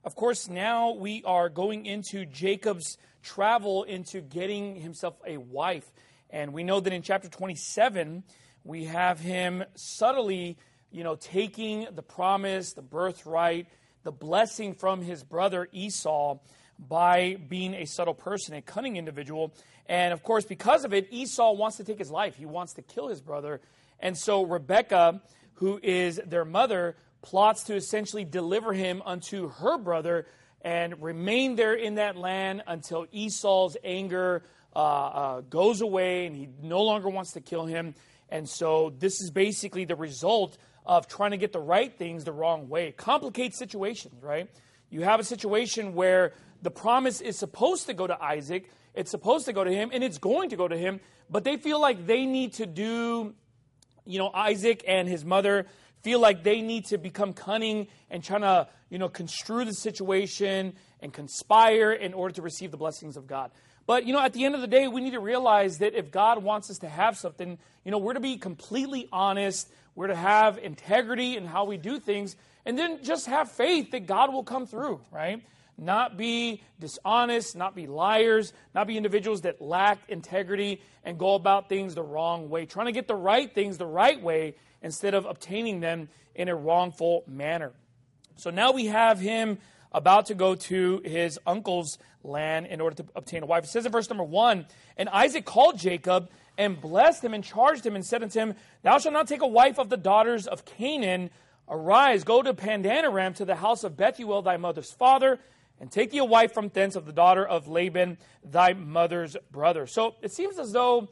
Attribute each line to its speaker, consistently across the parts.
Speaker 1: of course, now we are going into Jacob's travel into getting himself a wife. And we know that in chapter 27, we have him subtly, taking the promise, the birthright, the blessing from his brother Esau by being a subtle person, a cunning individual. And of course, because of it, Esau wants to take his life. He wants to kill his brother. And so Rebekah, who is their mother, plots to essentially deliver him unto her brother and remain there in that land until Esau's anger goes away and he no longer wants to kill him. And so this is basically the result of trying to get the right things the wrong way. It complicates situations, right? You have a situation where the promise is supposed to go to Isaac, it's supposed to go to him, and it's going to go to him, but they feel like they need to do, Isaac and his mother feel like they need to become cunning and trying to, construe the situation and conspire in order to receive the blessings of God. But, at the end of the day, we need to realize that if God wants us to have something, we're to be completely honest. We're to have integrity in how we do things. And then just have faith that God will come through, right? Not be dishonest, not be liars, not be individuals that lack integrity and go about things the wrong way. Trying to get the right things the right way instead of obtaining them in a wrongful manner. So now we have him about to go to his uncle's land in order to obtain a wife. It says in verse number 1, "And Isaac called Jacob and blessed him and charged him and said unto him, Thou shalt not take a wife of the daughters of Canaan. Arise, go to Paddan-aram to the house of Bethuel thy mother's father, and take thee a wife from thence of the daughter of Laban thy mother's brother." So it seems as though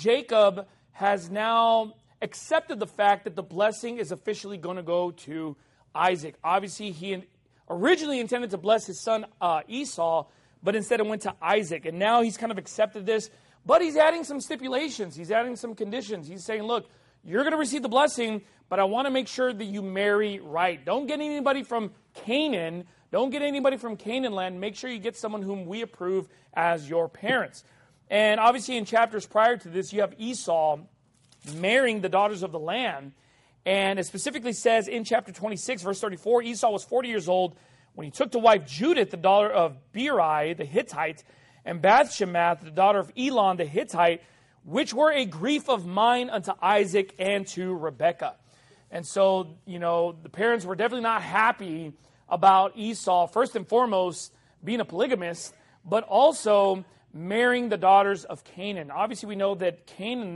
Speaker 1: Jacob has now accepted the fact that the blessing is officially going to go to Isaac. Obviously, he originally intended to bless his son Esau, but instead it went to Isaac. And now he's kind of accepted this, but he's adding some stipulations. He's adding some conditions. He's saying, look, you're going to receive the blessing, but I want to make sure that you marry right. Don't get anybody from Canaan. Don't get anybody from Canaan land. Make sure you get someone whom we approve as your parents. And obviously in chapters prior to this, you have Esau marrying the daughters of the land. And it specifically says in chapter 26, verse 34, Esau was 40 years old when he took to wife Judith, the daughter of Beeri, the Hittite, and Bathshemath, the daughter of Elon, the Hittite, which were a grief of mine unto Isaac and to Rebekah. And so, the parents were definitely not happy about Esau, first and foremost, being a polygamist, but also marrying the daughters of Canaan. Obviously, we know that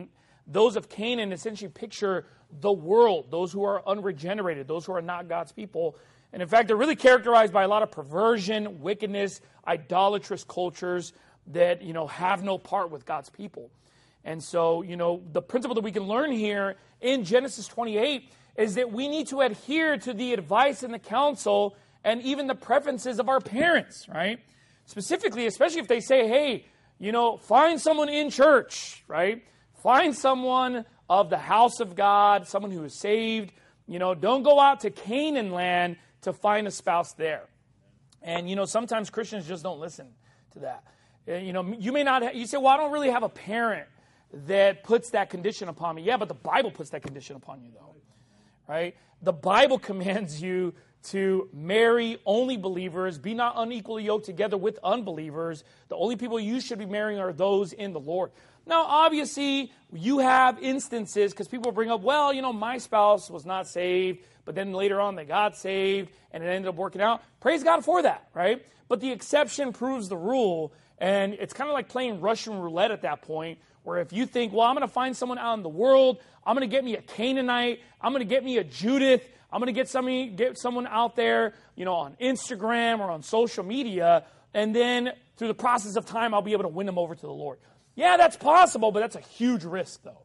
Speaker 1: those of Canaan essentially picture the world, those who are unregenerated, those who are not God's people. And in fact, they're really characterized by a lot of perversion, wickedness, idolatrous cultures that, have no part with God's people. And so, the principle that we can learn here in Genesis 28 is that we need to adhere to the advice and the counsel and even the preferences of our parents, right? Specifically, especially if they say, hey, find someone in church, right? Find someone of the house of God, someone who is saved. Don't go out to Canaan land to find a spouse there. And, sometimes Christians just don't listen to that. You may not, you say, well, I don't really have a parent that puts that condition upon me. Yeah, but the Bible puts that condition upon you, though. Right? The Bible commands you to marry only believers, be not unequally yoked together with unbelievers. The only people you should be marrying are those in the Lord. Now, obviously, you have instances, because people bring up, well, my spouse was not saved, but then later on they got saved, and it ended up working out. Praise God for that, right? But the exception proves the rule, and it's kind of like playing Russian roulette at that point, where if you think, well, I'm going to find someone out in the world, I'm going to get me a Canaanite, I'm going to get me a Judith, I'm going to get someone out there, on Instagram or on social media, and then through the process of time, I'll be able to win them over to the Lord. Yeah, that's possible, but that's a huge risk, though.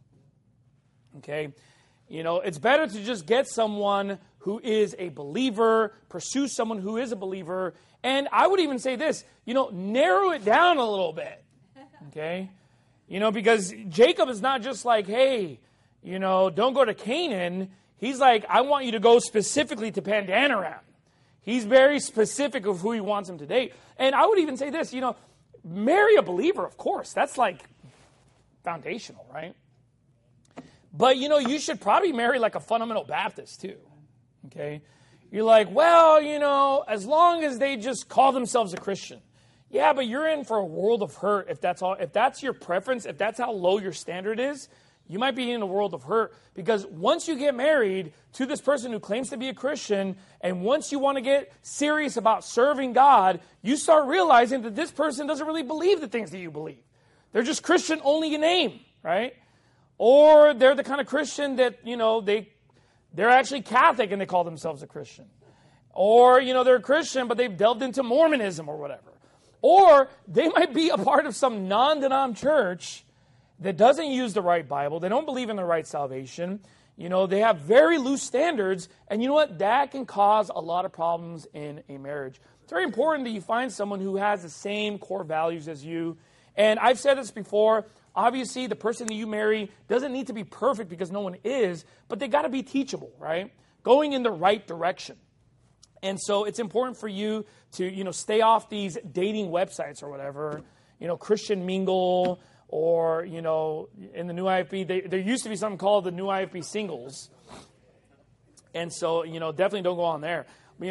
Speaker 1: Okay? It's better to just get someone who is a believer, pursue someone who is a believer, and I would even say this, narrow it down a little bit. Okay? Because Jacob is not just like, hey, don't go to Canaan. He's like, I want you to go specifically to Paddan-aram. He's very specific of who he wants him to date. And I would even say this, marry a believer, of course. That's like foundational, right? But, you should probably marry like a fundamental Baptist too, okay? You're like, well, as long as they just call themselves a Christian. Yeah, but you're in for a world of hurt if that's your preference, if that's how low your standard is. You might be in a world of hurt because once you get married to this person who claims to be a Christian, and once you want to get serious about serving God, you start realizing that this person doesn't really believe the things that you believe. They're just Christian only in name, right? Or they're the kind of Christian that, they're actually Catholic and they call themselves a Christian. Or, they're a Christian, but they've delved into Mormonism or whatever. Or they might be a part of some non-denom church that doesn't use the right Bible. They don't believe in the right salvation. They have very loose standards. And you know what? That can cause a lot of problems in a marriage. It's very important that you find someone who has the same core values as you. And I've said this before. Obviously, the person that you marry doesn't need to be perfect because no one is, but they got to be teachable, right? Going in the right direction. And so it's important for you to, stay off these dating websites or whatever, Christian Mingle, or, in the new IFB, there used to be something called the new IFB singles. And so, definitely don't go on there.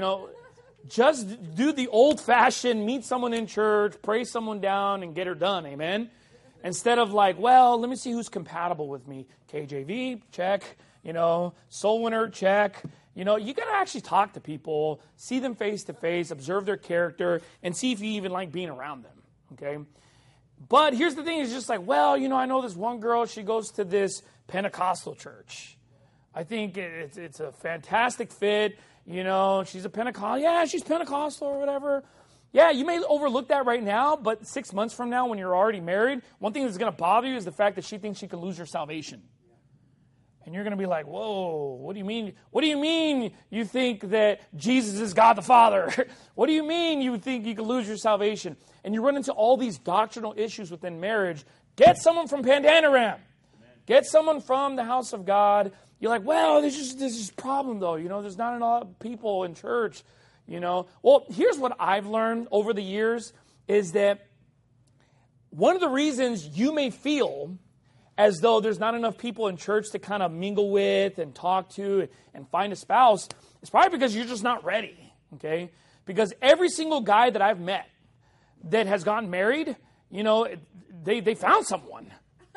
Speaker 1: Just do the old-fashioned, meet someone in church, pray someone down, and get her done, amen? Instead of like, well, let me see who's compatible with me. KJV, check. Soul winner, check. You got to actually talk to people, see them face to face, observe their character, and see if you even like being around them, okay? But here's the thing, it's just like, well, I know this one girl, she goes to this Pentecostal church. I think it's a fantastic fit. She's a Pentecostal. Yeah, she's Pentecostal or whatever. Yeah, you may overlook that right now, but 6 months from now when you're already married, one thing that's going to bother you is the fact that she thinks she can lose your salvation. And you're going to be like, whoa, what do you mean? What do you mean you think that Jesus is God the Father? What do you mean you think you can lose your salvation? And you run into all these doctrinal issues within marriage. Get someone from Pandanaram. Get someone from the house of God. You're like, well, there's this problem, though. There's not enough people in church. Well, here's what I've learned over the years is that one of the reasons you may feel as though there's not enough people in church to kind of mingle with and talk to and find a spouse is probably because you're just not ready, okay? Because every single guy that I've met that has gotten married, they found someone.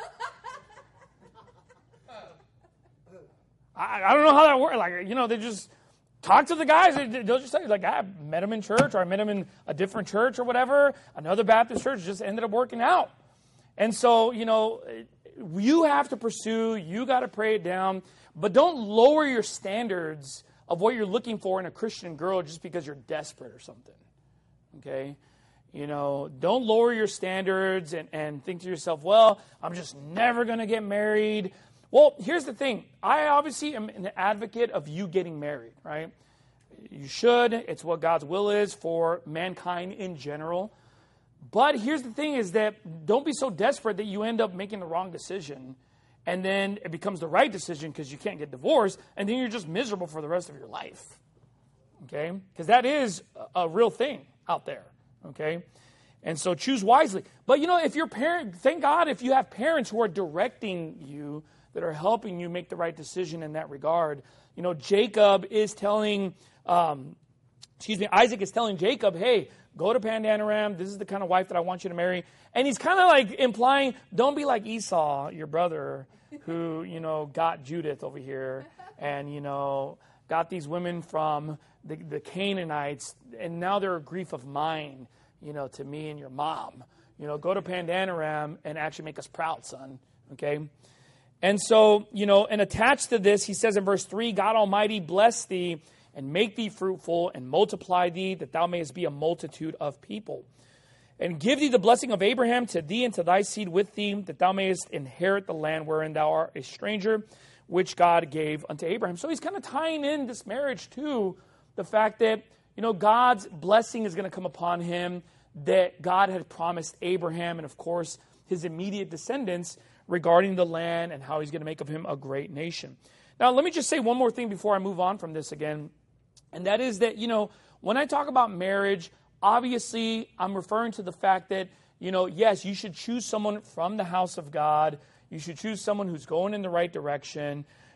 Speaker 1: I don't know how that works. Like, they just talk to the guys. They'll just say, like, I met him in church, or I met him in a different church or whatever. Another Baptist church just ended up working out. And so, you have to pursue, you got to pray it down, but don't lower your standards of what you're looking for in a Christian girl just because you're desperate or something, okay? Don't lower your standards and think to yourself, well, I'm just never going to get married. Well, here's the thing. I obviously am an advocate of you getting married, right? You should. It's what God's will is for mankind in general. But here's the thing is that don't be so desperate that you end up making the wrong decision and then it becomes the right decision because you can't get divorced and then you're just miserable for the rest of your life, okay? Because that is a real thing out there, okay? And so choose wisely. But, if your parent, thank God if you have parents who are directing you, that are helping you make the right decision in that regard. Jacob is telling, Isaac is telling Jacob, hey, go to Pandanaram. This is the kind of wife that I want you to marry. And he's kind of like implying, don't be like Esau, your brother, who, got Judith over here and, got these women from the Canaanites. And now they're a grief of mine, to me and your mom. Go to Pandanaram and actually make us proud, son. Okay? And so, and attached to this, he says in verse 3, God Almighty bless thee and make thee fruitful and multiply thee, that thou mayest be a multitude of people. And give thee the blessing of Abraham to thee and to thy seed with thee, that thou mayest inherit the land wherein thou art a stranger, which God gave unto Abraham. So he's kind of tying in this marriage to the fact that, God's blessing is going to come upon him, that God had promised Abraham and, of course, his immediate descendants regarding the land and how he's going to make of him a great nation. Now, let me just say one more thing before I move on from this again. And that is that, when I talk about marriage, obviously I'm referring to the fact that, yes, you should choose someone from the house of God. You should choose someone who's going in the right direction.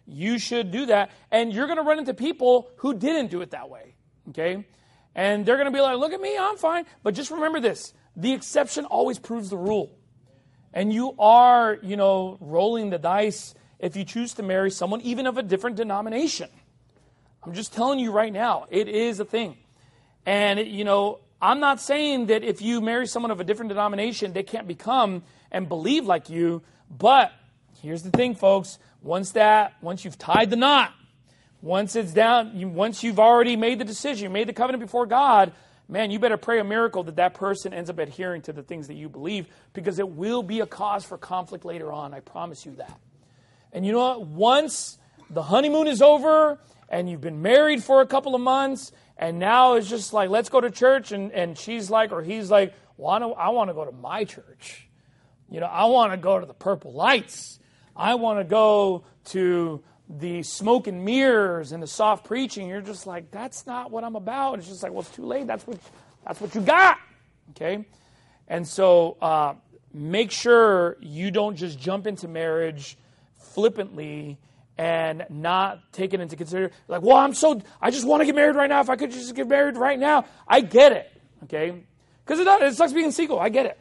Speaker 1: you should do that. And you're going to run into people who didn't do it that way, okay? And they're going to be like, look at me, I'm fine. But just remember this, the exception always proves the rule. And you are, rolling the dice if you choose to marry someone even of a different denomination. I'm just telling you right now, it is a thing. And, I'm not saying that if you marry someone of a different denomination, they can't become and believe like you. But here's the thing, folks. Once you've tied the knot, once it's down, once you've already made the decision, you made the covenant before God, man, you better pray a miracle that person ends up adhering to the things that you believe, because it will be a cause for conflict later on. I promise you that. And you know what? Once the honeymoon is over and you've been married for a couple of months, and now it's just like, let's go to church, and she's like, or he's like, well, I want to go to my church. I want to go to the Purple Lights. I want to go to the smoke and mirrors and the soft preaching. You're just like, that's not what I'm about. It's just like, well, it's too late. That's what you got. Okay? And so make sure you don't just jump into marriage flippantly and not take it into consideration. Like, well, I just want to get married right now. If I could just get married right now. I get it. Okay? Because it sucks being single. I get it.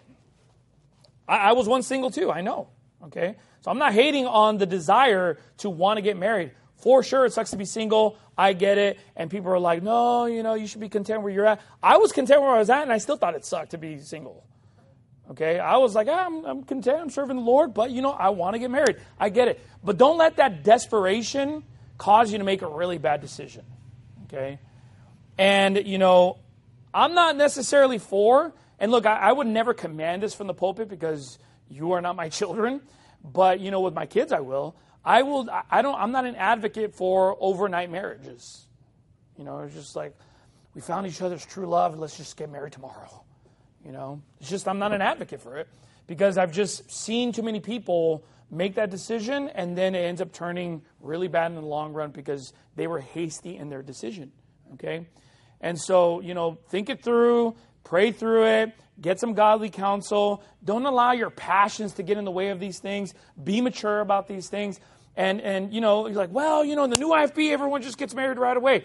Speaker 1: I was once single too. I know. Okay? So I'm not hating on the desire to want to get married. For sure, it sucks to be single. I get it. And people are like, no, you should be content where you're at. I was content where I was at, and I still thought it sucked to be single. Okay? I was like, I'm content. I'm serving the Lord, but, I want to get married. I get it. But don't let that desperation cause you to make a really bad decision. Okay? And, I'm not necessarily for, and look, I would never command this from the pulpit because you are not my children. But, with my kids, I will. I'm not an advocate for overnight marriages. It's just like, we found each other's true love, let's just get married tomorrow. It's just, I'm not an advocate for it, because I've just seen too many people make that decision, and then it ends up turning really bad in the long run because they were hasty in their decision. Okay? And so, think it through, pray through it, get some godly counsel. Don't allow your passions to get in the way of these things. Be mature about these things. And you're like, well, in the new IFB, everyone just gets married right away.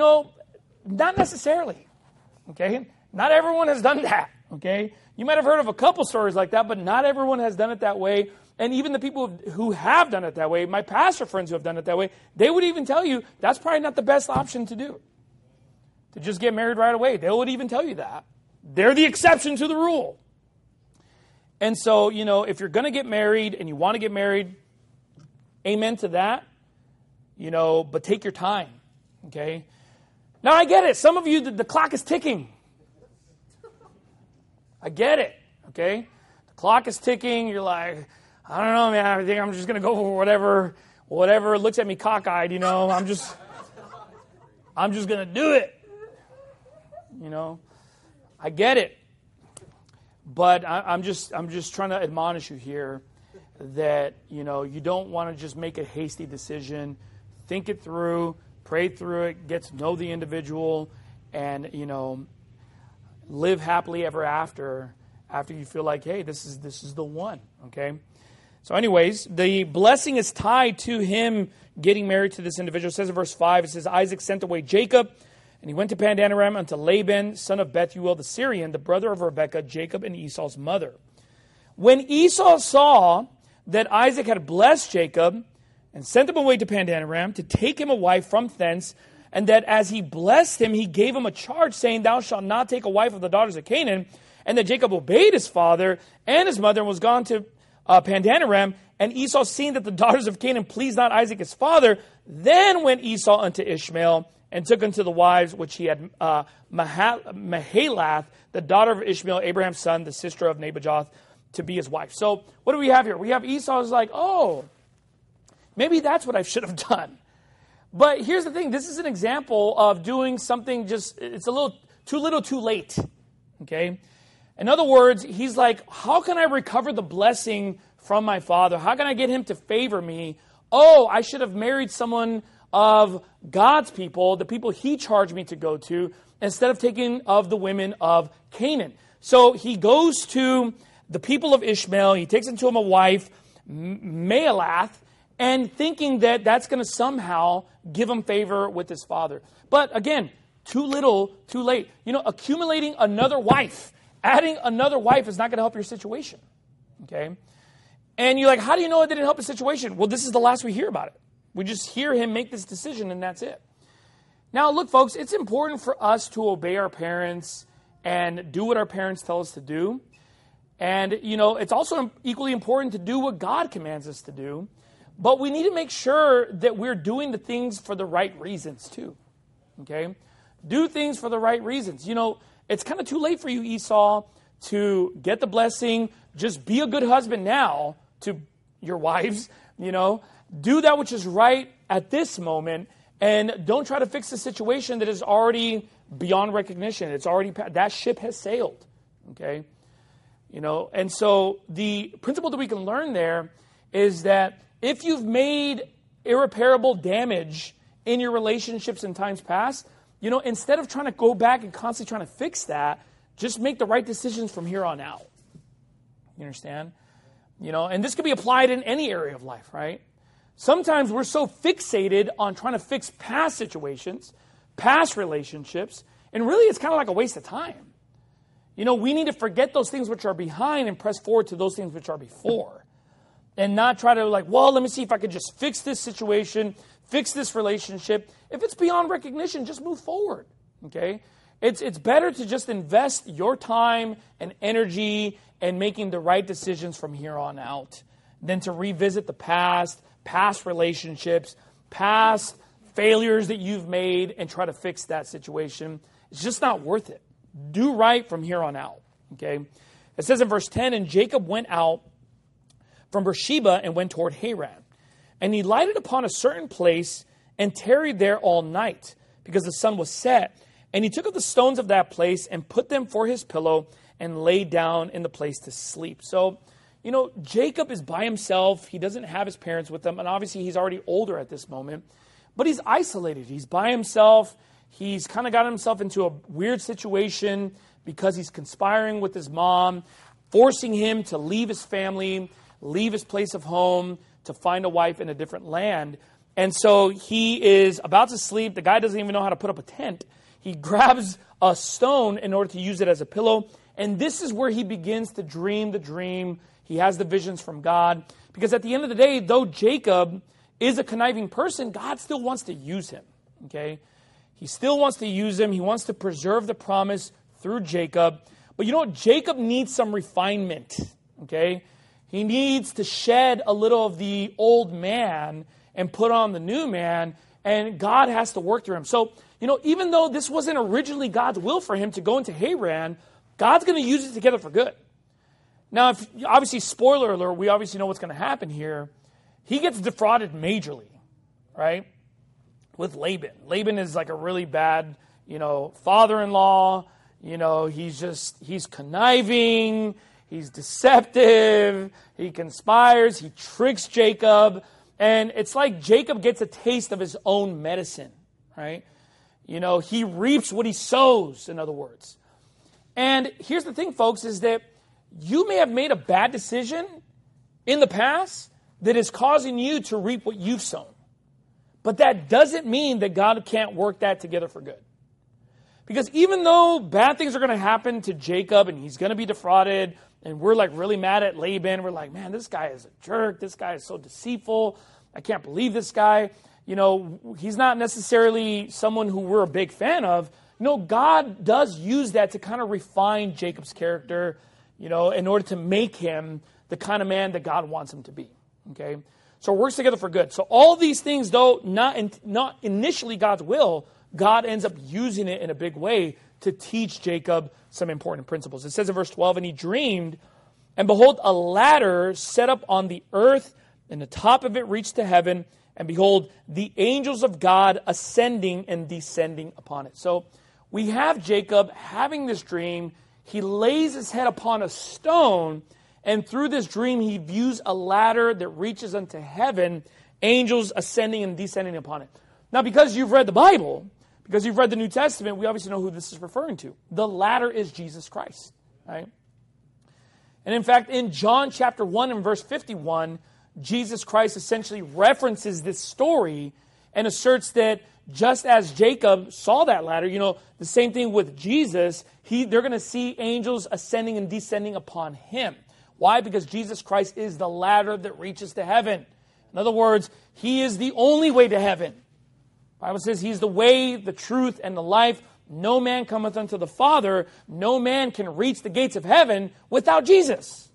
Speaker 1: Not necessarily. Okay? Not everyone has done that. Okay? You might have heard of a couple stories like that, but not everyone has done it that way. And even the people who have done it that way, my pastor friends who have done it that way, they would even tell you that's probably not the best option to do. To just get married right away. They would even tell you that. They're the exception to the rule. And so, if you're going to get married and you want to get married, amen to that, but take your time, okay? Now, I get it. Some of you, the clock is ticking. I get it, okay? The clock is ticking. You're like, I don't know, man. I think I'm just going to go for whatever looks at me cockeyed, I'm just going to do it. I get it. But I'm just trying to admonish you here that, you don't want to just make a hasty decision. Think it through, pray through it, get to know the individual, and, live happily ever after you feel like, hey, this is the one, okay? So anyways, the blessing is tied to him getting married to this individual. It says in verse 5, it says, Isaac sent away Jacob, and he went to Paddan-aram unto Laban, son of Bethuel the Syrian, the brother of Rebekah, Jacob and Esau's mother. When Esau saw that Isaac had blessed Jacob and sent him away to Paddan-aram to take him a wife from thence, and that as he blessed him, he gave him a charge, saying, Thou shalt not take a wife of the daughters of Canaan, and that Jacob obeyed his father and his mother and was gone to Paddan-aram, and Esau, seeing that the daughters of Canaan pleased not Isaac his father, then went Esau unto Ishmael, and took unto the wives which he had Mahalath, the daughter of Ishmael, Abraham's son, the sister of Nebajoth, to be his wife. So what do we have here? We have Esau's like, oh, maybe that's what I should have done. But here's the thing. This is an example of doing something it's a little too late. Okay? In other words, he's like, how can I recover the blessing from my father? How can I get him to favor me? Oh, I should have married someone of God's people, the people he charged me to go to, instead of taking of the women of Canaan. So he goes to the people of Ishmael. He takes into him a wife, Mahalath, and thinking that that's going to somehow give him favor with his father. But again, too little, too late. Accumulating another wife, adding another wife is not going to help your situation. Okay? And you're like, how do you know it didn't help his situation? Well, this is the last we hear about it. We just hear him make this decision, and that's it. Now, look, folks, it's important for us to obey our parents and do what our parents tell us to do. And, it's also equally important to do what God commands us to do. But we need to make sure that we're doing the things for the right reasons, too. Okay? Do things for the right reasons. It's kind of too late for you, Esau, to get the blessing. Just be a good husband now to your wives. Do that which is right at this moment. And don't try to fix a situation that is already beyond recognition. It's already, that ship has sailed. Okay? And so the principle that we can learn there is that if you've made irreparable damage in your relationships in times past, instead of trying to go back and constantly trying to fix that, just make the right decisions from here on out. You understand? And this could be applied in any area of life, right? Sometimes we're so fixated on trying to fix past situations, past relationships, and really it's kind of like a waste of time. We need to forget those things which are behind and press forward to those things which are before. And not try to let me see if I could just fix this situation, fix this relationship. If it's beyond recognition, just move forward, okay? It's better to just invest your time and energy in making the right decisions from here on out than to revisit the past relationships, past failures that you've made and try to fix that situation. It's just not worth it. Do right from here on out, okay? It says in verse 10, and Jacob went out from Beersheba and went toward Haran. And he lighted upon a certain place and tarried there all night because the sun was set. And he took of the stones of that place and put them for his pillow and lay down in the place to sleep. So, Jacob is by himself. He doesn't have his parents with him. And obviously he's already older at this moment. But he's isolated. He's by himself. He's kind of got himself into a weird situation because he's conspiring with his mom, forcing him to leave his family, leave his place of home to find a wife in a different land. And so he is about to sleep. The guy doesn't even know how to put up a tent. He grabs a stone in order to use it as a pillow. And this is where he begins to dream the dream. He has the visions from God. Because at the end of the day, though Jacob is a conniving person, God still wants to use him. Okay? He still wants to use him. He wants to preserve the promise through Jacob. But Jacob needs some refinement. Okay? He needs to shed a little of the old man and put on the new man. And God has to work through him. So, even though this wasn't originally God's will for him to go into Haran, God's going to use it together for good. Now, obviously, spoiler alert, we obviously know what's going to happen here. He gets defrauded majorly, right? With Laban. Laban is like a really bad, father-in-law. He's conniving. He's deceptive. He conspires. He tricks Jacob. And it's like Jacob gets a taste of his own medicine, right? He reaps what he sows, in other words. And here's the thing, folks, is that you may have made a bad decision in the past that is causing you to reap what you've sown. But that doesn't mean that God can't work that together for good. Because even though bad things are going to happen to Jacob and he's going to be defrauded and we're really mad at Laban, we're like, man, this guy is a jerk. This guy is so deceitful. I can't believe this guy. He's not necessarily someone who we're a big fan of. God does use that to kind of refine Jacob's character, in order to make him the kind of man that God wants him to be. Okay? So it works together for good. So all these things, though not initially God's will, God ends up using it in a big way to teach Jacob some important principles. It says in verse 12, and he dreamed, and behold, a ladder set up on the earth, and the top of it reached to heaven, and behold, the angels of God ascending and descending upon it. So we have Jacob having this dream. He lays his head upon a stone, and through this dream he views a ladder that reaches unto heaven, angels ascending and descending upon it. Now, because you've read the Bible, because you've read the New Testament, we obviously know who this is referring to. The ladder is Jesus Christ, right? And in fact, in John chapter 1 and verse 51, Jesus Christ essentially references this story and asserts that just as Jacob saw that ladder, the same thing with Jesus, they're going to see angels ascending and descending upon him. Why? Because Jesus Christ is the ladder that reaches to heaven. In other words, he is the only way to heaven. The Bible says he's the way, the truth, and the life. No man cometh unto the Father. No man can reach the gates of heaven without Jesus.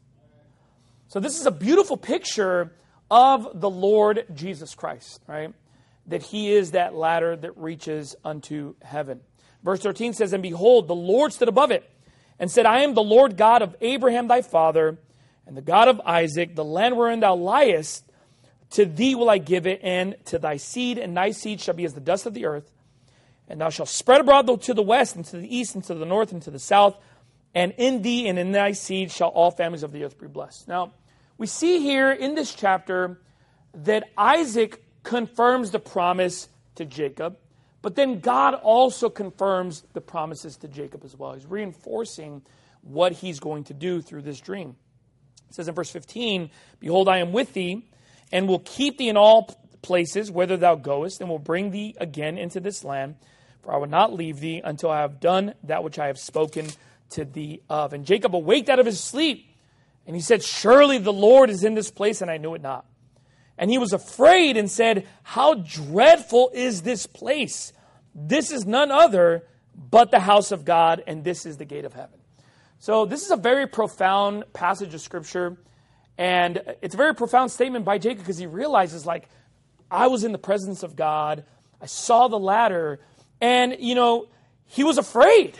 Speaker 1: So this is a beautiful picture of the Lord Jesus Christ, right? That he is that ladder that reaches unto heaven. Verse 13 says, and behold, the Lord stood above it and said, I am the Lord God of Abraham thy father, and the God of Isaac. The land wherein thou liest, to thee will I give it, and to thy seed, and thy seed shall be as the dust of the earth. And thou shalt spread abroad to the west, and to the east, and to the north, and to the south. And in thee and in thy seed shall all families of the earth be blessed. Now, we see here in this chapter that Isaac confirms the promise to Jacob, but then God also confirms the promises to Jacob as well. He's reinforcing what he's going to do through this dream. It says in verse 15, behold, I am with thee, and will keep thee in all places whither thou goest, and will bring thee again into this land. For I will not leave thee until I have done that which I have spoken to thee of. And Jacob awaked out of his sleep, and he said, surely the Lord is in this place, and I knew it not. And he was afraid and said, how dreadful is this place? This is none other but the house of God, and this is the gate of heaven. So this is a very profound passage of Scripture, and it's a very profound statement by Jacob because he realizes, I was in the presence of God, I saw the ladder, and, he was afraid,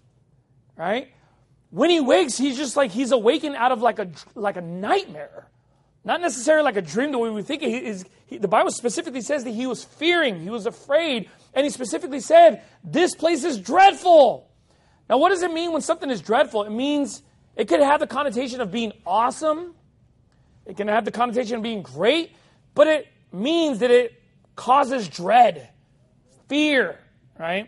Speaker 1: right? When he wakes, he's just he's awakened out of like a nightmare. Not necessarily like a dream the way we think it is. The Bible specifically says that he was fearing, he was afraid, and he specifically said, this place is dreadful. Now, what does it mean when something is dreadful? It means it could have the connotation of being awesome. It can have the connotation of being great, but it means that it causes dread, fear, right?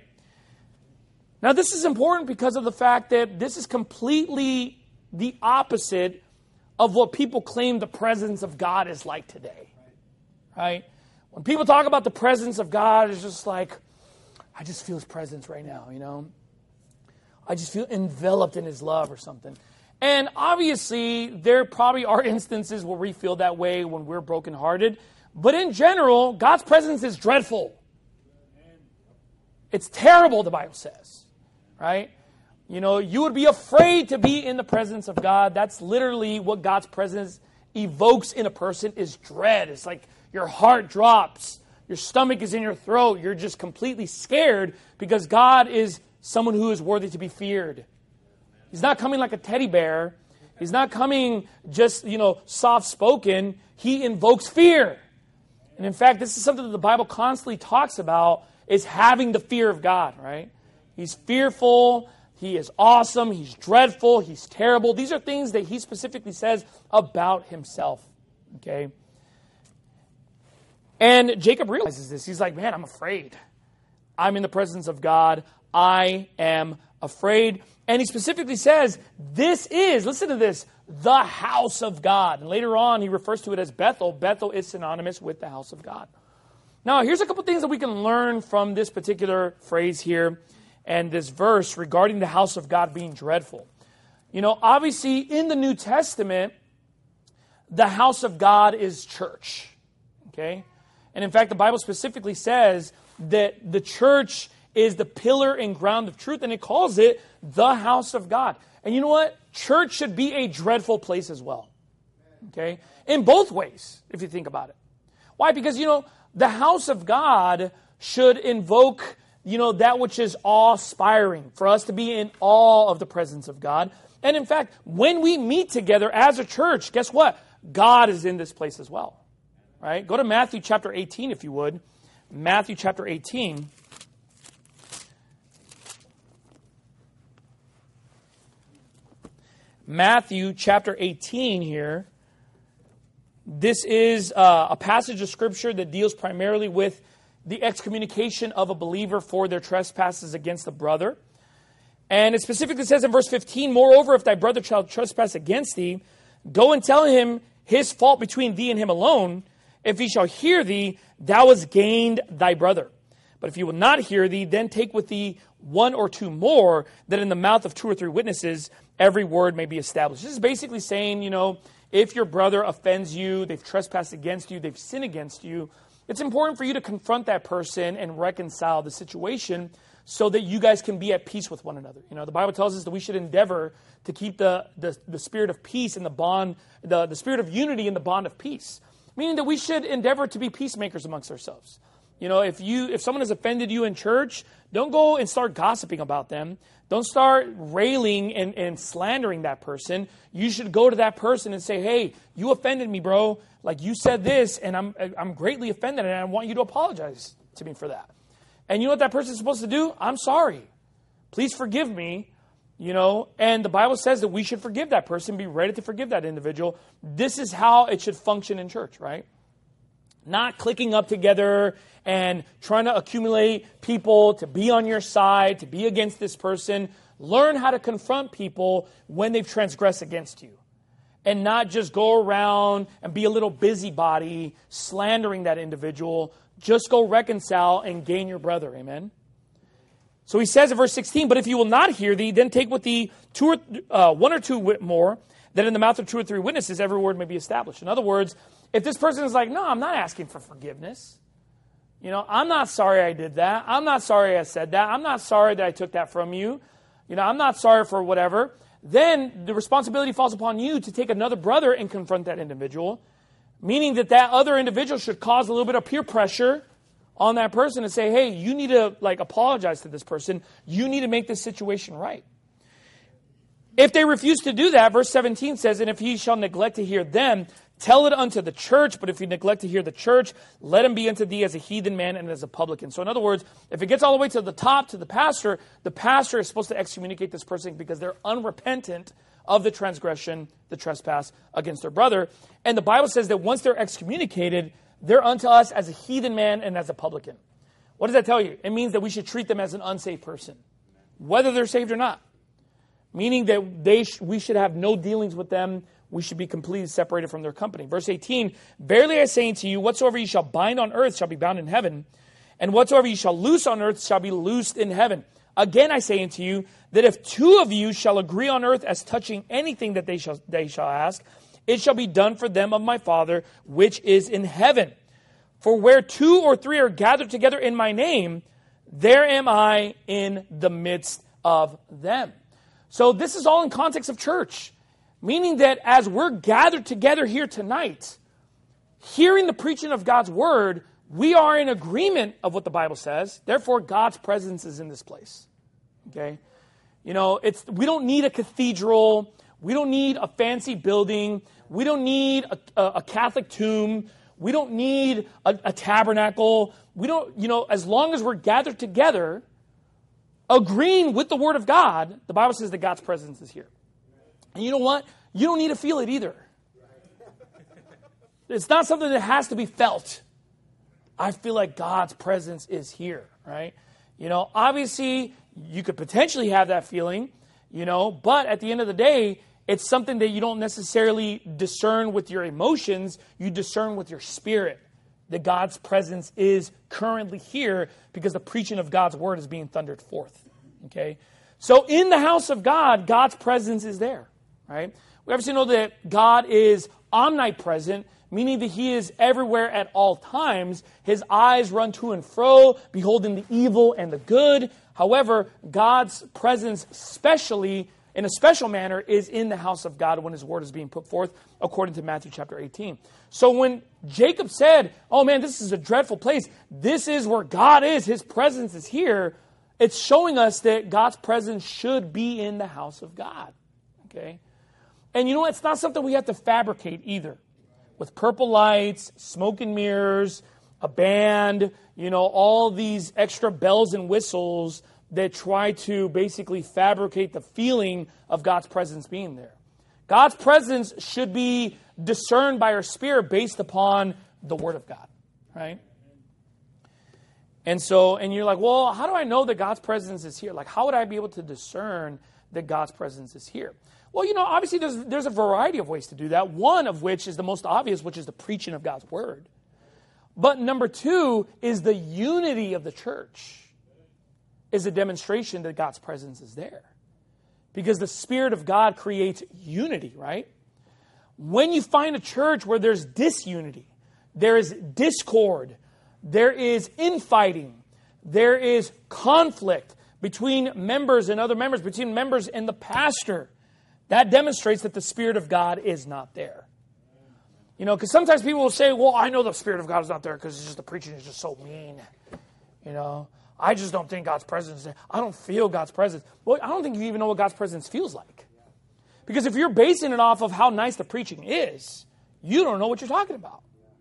Speaker 1: Now, this is important because of the fact that this is completely the opposite of what people claim the presence of God is like today, right? When people talk about the presence of God, it's just I just feel his presence right now, I just feel enveloped in his love or something. And obviously, there probably are instances where we feel that way when we're brokenhearted. But in general, God's presence is dreadful. It's terrible, the Bible says, right? You would be afraid to be in the presence of God. That's literally what God's presence evokes in a person is dread. It's like your heart drops. Your stomach is in your throat. You're just completely scared because God is someone who is worthy to be feared. He's not coming like a teddy bear. He's not coming just, soft-spoken. He invokes fear. And in fact, this is something that the Bible constantly talks about, is having the fear of God, right? He's fearful. He is awesome. He's dreadful. He's terrible. These are things that he specifically says about himself, okay? And Jacob realizes this. He's like, man, I'm afraid. I'm in the presence of God. I am afraid. And he specifically says, this is, listen to this, the house of God. And later on, he refers to it as Bethel. Bethel is synonymous with the house of God. Now, here's a couple things that we can learn from this particular phrase here and this verse regarding the house of God being dreadful. Obviously, in the New Testament, the house of God is church. Okay? And in fact, the Bible specifically says that the church is the pillar and ground of truth, and it calls it the house of God. And you know what? Church should be a dreadful place as well. Okay? In both ways, if you think about it. Why? Because, the house of God should invoke, that which is awe-inspiring, for us to be in awe of the presence of God. And in fact, when we meet together as a church, guess what? God is in this place as well. Right? Go to Matthew chapter 18, if you would. Matthew chapter 18. Matthew chapter 18 here. This is a passage of Scripture that deals primarily with the excommunication of a believer for their trespasses against a brother. And it specifically says in verse 15, moreover, if thy brother shall trespass against thee, go and tell him his fault between thee and him alone. If he shall hear thee, thou hast gained thy brother. But if he will not hear thee, then take with thee one or two more, that in the mouth of 2 or 3 witnesses every word may be established. This is basically saying, if your brother offends you, they've trespassed against you, they've sinned against you, it's important for you to confront that person and reconcile the situation so that you guys can be at peace with one another. The Bible tells us that we should endeavor to keep the spirit of peace and the bond, the spirit of unity in the bond of peace. Meaning that we should endeavor to be peacemakers amongst ourselves. If someone has offended you in church, don't go and start gossiping about them. Don't start railing and slandering that person. You should go to that person and say, hey, you offended me, bro. Like, you said this, and I'm greatly offended, and I want you to apologize to me for that. And you know what that person's supposed to do? I'm sorry. Please forgive me. And the Bible says that we should forgive that person, be ready to forgive that individual. This is how it should function in church, right? Not clicking up together and trying to accumulate people to be on your side, to be against this person. Learn how to confront people when they've transgressed against you. And not just go around and be a little busybody slandering that individual. Just go reconcile and gain your brother. Amen? So he says in verse 16, but if you will not hear thee, then take with thee one or two more, that in the mouth of 2 or 3 witnesses every word may be established. In other words, if this person is like, no, I'm not asking for forgiveness. I'm not sorry I did that. I'm not sorry I said that. I'm not sorry that I took that from you. I'm not sorry for whatever. Then the responsibility falls upon you to take another brother and confront that individual, meaning that other individual should cause a little bit of peer pressure on that person and say, hey, you need to apologize to this person. You need to make this situation right. If they refuse to do that, verse 17 says, and if he shall neglect to hear them, tell it unto the church, but if he neglect to hear the church, let him be unto thee as a heathen man and as a publican. So in other words, if it gets all the way to the top, to the pastor is supposed to excommunicate this person because they're unrepentant of the transgression, the trespass against their brother. And the Bible says that once they're excommunicated, they're unto us as a heathen man and as a publican. What does that tell you? It means that we should treat them as an unsaved person, whether they're saved or not. Meaning that we should have no dealings with them. We should be completely separated from their company. Verse 18, verily I say unto you, whatsoever ye shall bind on earth shall be bound in heaven, and whatsoever ye shall loose on earth shall be loosed in heaven. Again I say unto you, that if 2 of you shall agree on earth as touching anything that they shall ask, it shall be done for them of my Father which is in heaven. For where 2 or 3 are gathered together in my name, there am I in the midst of them. So this is all in context of church. Meaning that as we're gathered together here tonight, hearing the preaching of God's word, we are in agreement of what the Bible says. Therefore, God's presence is in this place. Okay? We don't need a cathedral. We don't need a fancy building. We don't need a Catholic tomb. We don't need a tabernacle. We don't, as long as we're gathered together, agreeing with the word of God, the Bible says that God's presence is here. And you know what? You don't need to feel it either. It's not something that has to be felt. I feel like God's presence is here, right? Obviously, you could potentially have that feeling, but at the end of the day, it's something that you don't necessarily discern with your emotions. You discern with your spirit that God's presence is currently here because the preaching of God's word is being thundered forth, okay? So in the house of God, God's presence is there. Right? We obviously know that God is omnipresent, meaning that he is everywhere at all times. His eyes run to and fro, beholding the evil and the good. However, God's presence especially, in a special manner, is in the house of God when his word is being put forth, according to Matthew chapter 18. So when Jacob said, oh man, this is a dreadful place, this is where God is, his presence is here, it's showing us that God's presence should be in the house of God. Okay? And it's not something we have to fabricate either. With purple lights, smoke and mirrors, a band, all these extra bells and whistles that try to basically fabricate the feeling of God's presence being there. God's presence should be discerned by our spirit based upon the Word of God, right? And you're like, well, how do I know that God's presence is here? Like, how would I be able to discern that God's presence is here? Well, obviously there's a variety of ways to do that. One of which is the most obvious, which is the preaching of God's word. But number two is the unity of the church is a demonstration that God's presence is there. Because the Spirit of God creates unity, right? When you find a church where there's disunity, there is discord, there is infighting, there is conflict between members and other members, between members and the pastor, that demonstrates that the Spirit of God is not there. Because sometimes people will say, well, I know the Spirit of God is not there because it's just the preaching is just so mean. I just don't think God's presence is there. I don't feel God's presence. Well, I don't think you even know what God's presence feels like. Because if you're basing it off of how nice the preaching is, you don't know what you're talking about.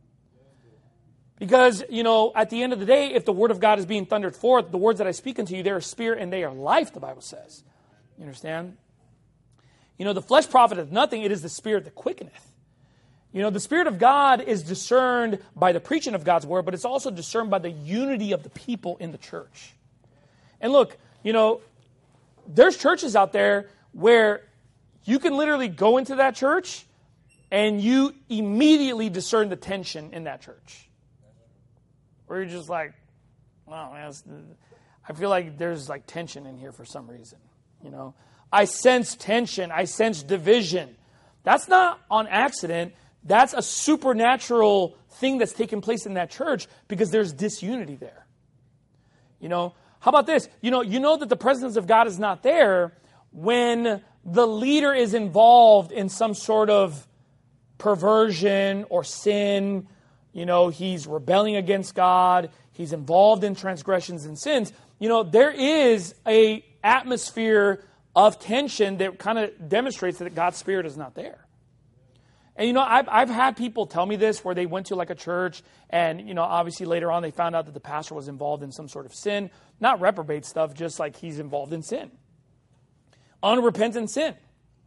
Speaker 1: Because, at the end of the day, if the word of God is being thundered forth, the words that I speak unto you, they are spirit and they are life, the Bible says. You understand? The flesh profiteth nothing, it is the Spirit that quickeneth. The Spirit of God is discerned by the preaching of God's word, but it's also discerned by the unity of the people in the church. And look, there's churches out there where you can literally go into that church and you immediately discern the tension in that church. Where you're just like, wow, man, I feel like there's like tension in here for some reason. I sense tension. I sense division. That's not on accident. That's a supernatural thing that's taking place in that church because there's disunity there. How about this? You know that the presence of God is not there when the leader is involved in some sort of perversion or sin. He's rebelling against God. He's involved in transgressions and sins. There is a atmosphere of tension that kind of demonstrates that God's Spirit is not there. And, I've had people tell me this where they went to like a church and, obviously later on they found out that the pastor was involved in some sort of sin. Not reprobate stuff, just like he's involved in sin. Unrepentant sin.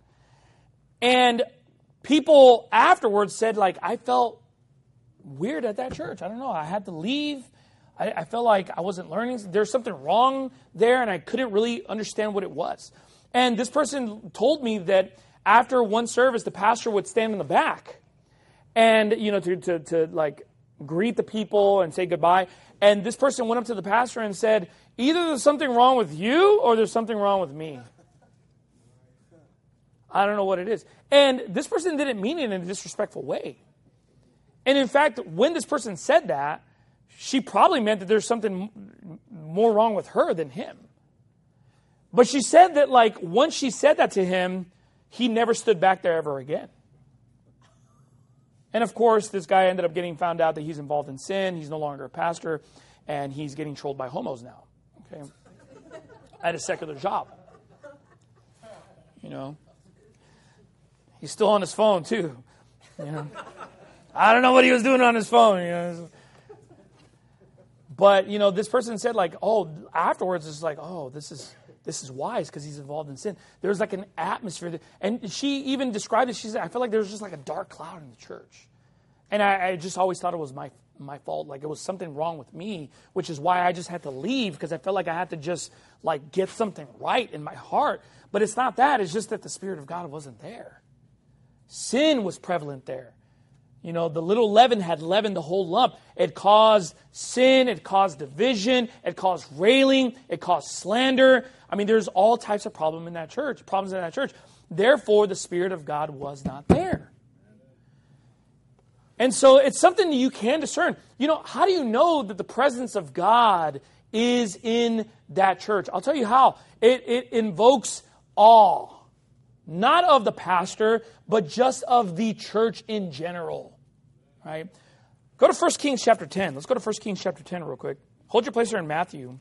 Speaker 1: And people afterwards said, like, I felt weird at that church. I don't know. I had to leave. I felt like I wasn't learning. There's something wrong there, and I couldn't really understand what it was. And this person told me that after one service, the pastor would stand in the back and, to like greet the people and say goodbye. And this person went up to the pastor and said, either there's something wrong with you or there's something wrong with me. I don't know what it is. And this person didn't mean it in a disrespectful way. And in fact, when this person said that, she probably meant that there's something more wrong with her than him. But she said that, like, once she said that to him, he never stood back there ever again. And of course, this guy ended up getting found out that he's involved in sin. He's no longer a pastor, and he's getting trolled by homos now. Okay, at a secular job. He's still on his phone too. I don't know what he was doing on his phone. But this person said, like, afterwards it's like, this is wise because he's involved in sin. There's like an atmosphere. And she even described it. She said, I feel like there was just like a dark cloud in the church. And I just always thought it was my fault. Like it was something wrong with me, which is why I just had to leave because I felt like I had to just like get something right in my heart. But it's not that. It's just that the Spirit of God wasn't there. Sin was prevalent there. The little leaven had leavened the whole lump. It caused sin. It caused division. It caused railing. It caused slander. I mean, there's all types of problems in that church. Therefore, the Spirit of God was not there. And so it's something that you can discern. How do you know that the presence of God is in that church? I'll tell you how. It invokes awe. Not of the pastor, but just of the church in general. Right? Go to 1 Kings chapter 10. Let's go to 1 Kings chapter 10 real quick. Hold your place there in Matthew.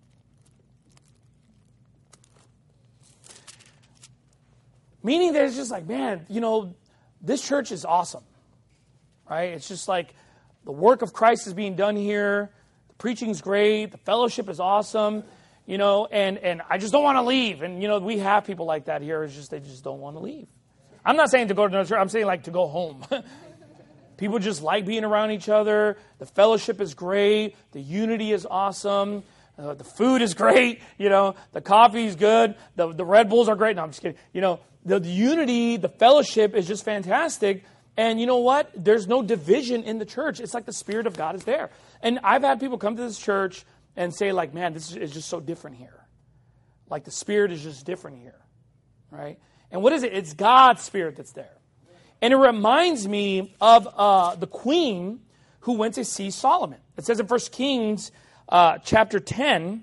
Speaker 1: Meaning that it's just like, man, this church is awesome. Right? It's just like the work of Christ is being done here. The preaching's great. The fellowship is awesome. And I just don't want to leave. And, we have people like that here. It's just they just don't want to leave. I'm not saying to go to another church. I'm saying like to go home. People just like being around each other. The fellowship is great. The unity is awesome. The food is great. The coffee is good. The Red Bulls are great. No, I'm just kidding. The unity, the fellowship is just fantastic. And you know what? There's no division in the church. It's like the Spirit of God is there. And I've had people come to this church and say, like, man, this is just so different here. Like, the Spirit is just different here, right? And what is it? It's God's Spirit that's there. And it reminds me of the queen who went to see Solomon. It says in 1 Kings chapter 10,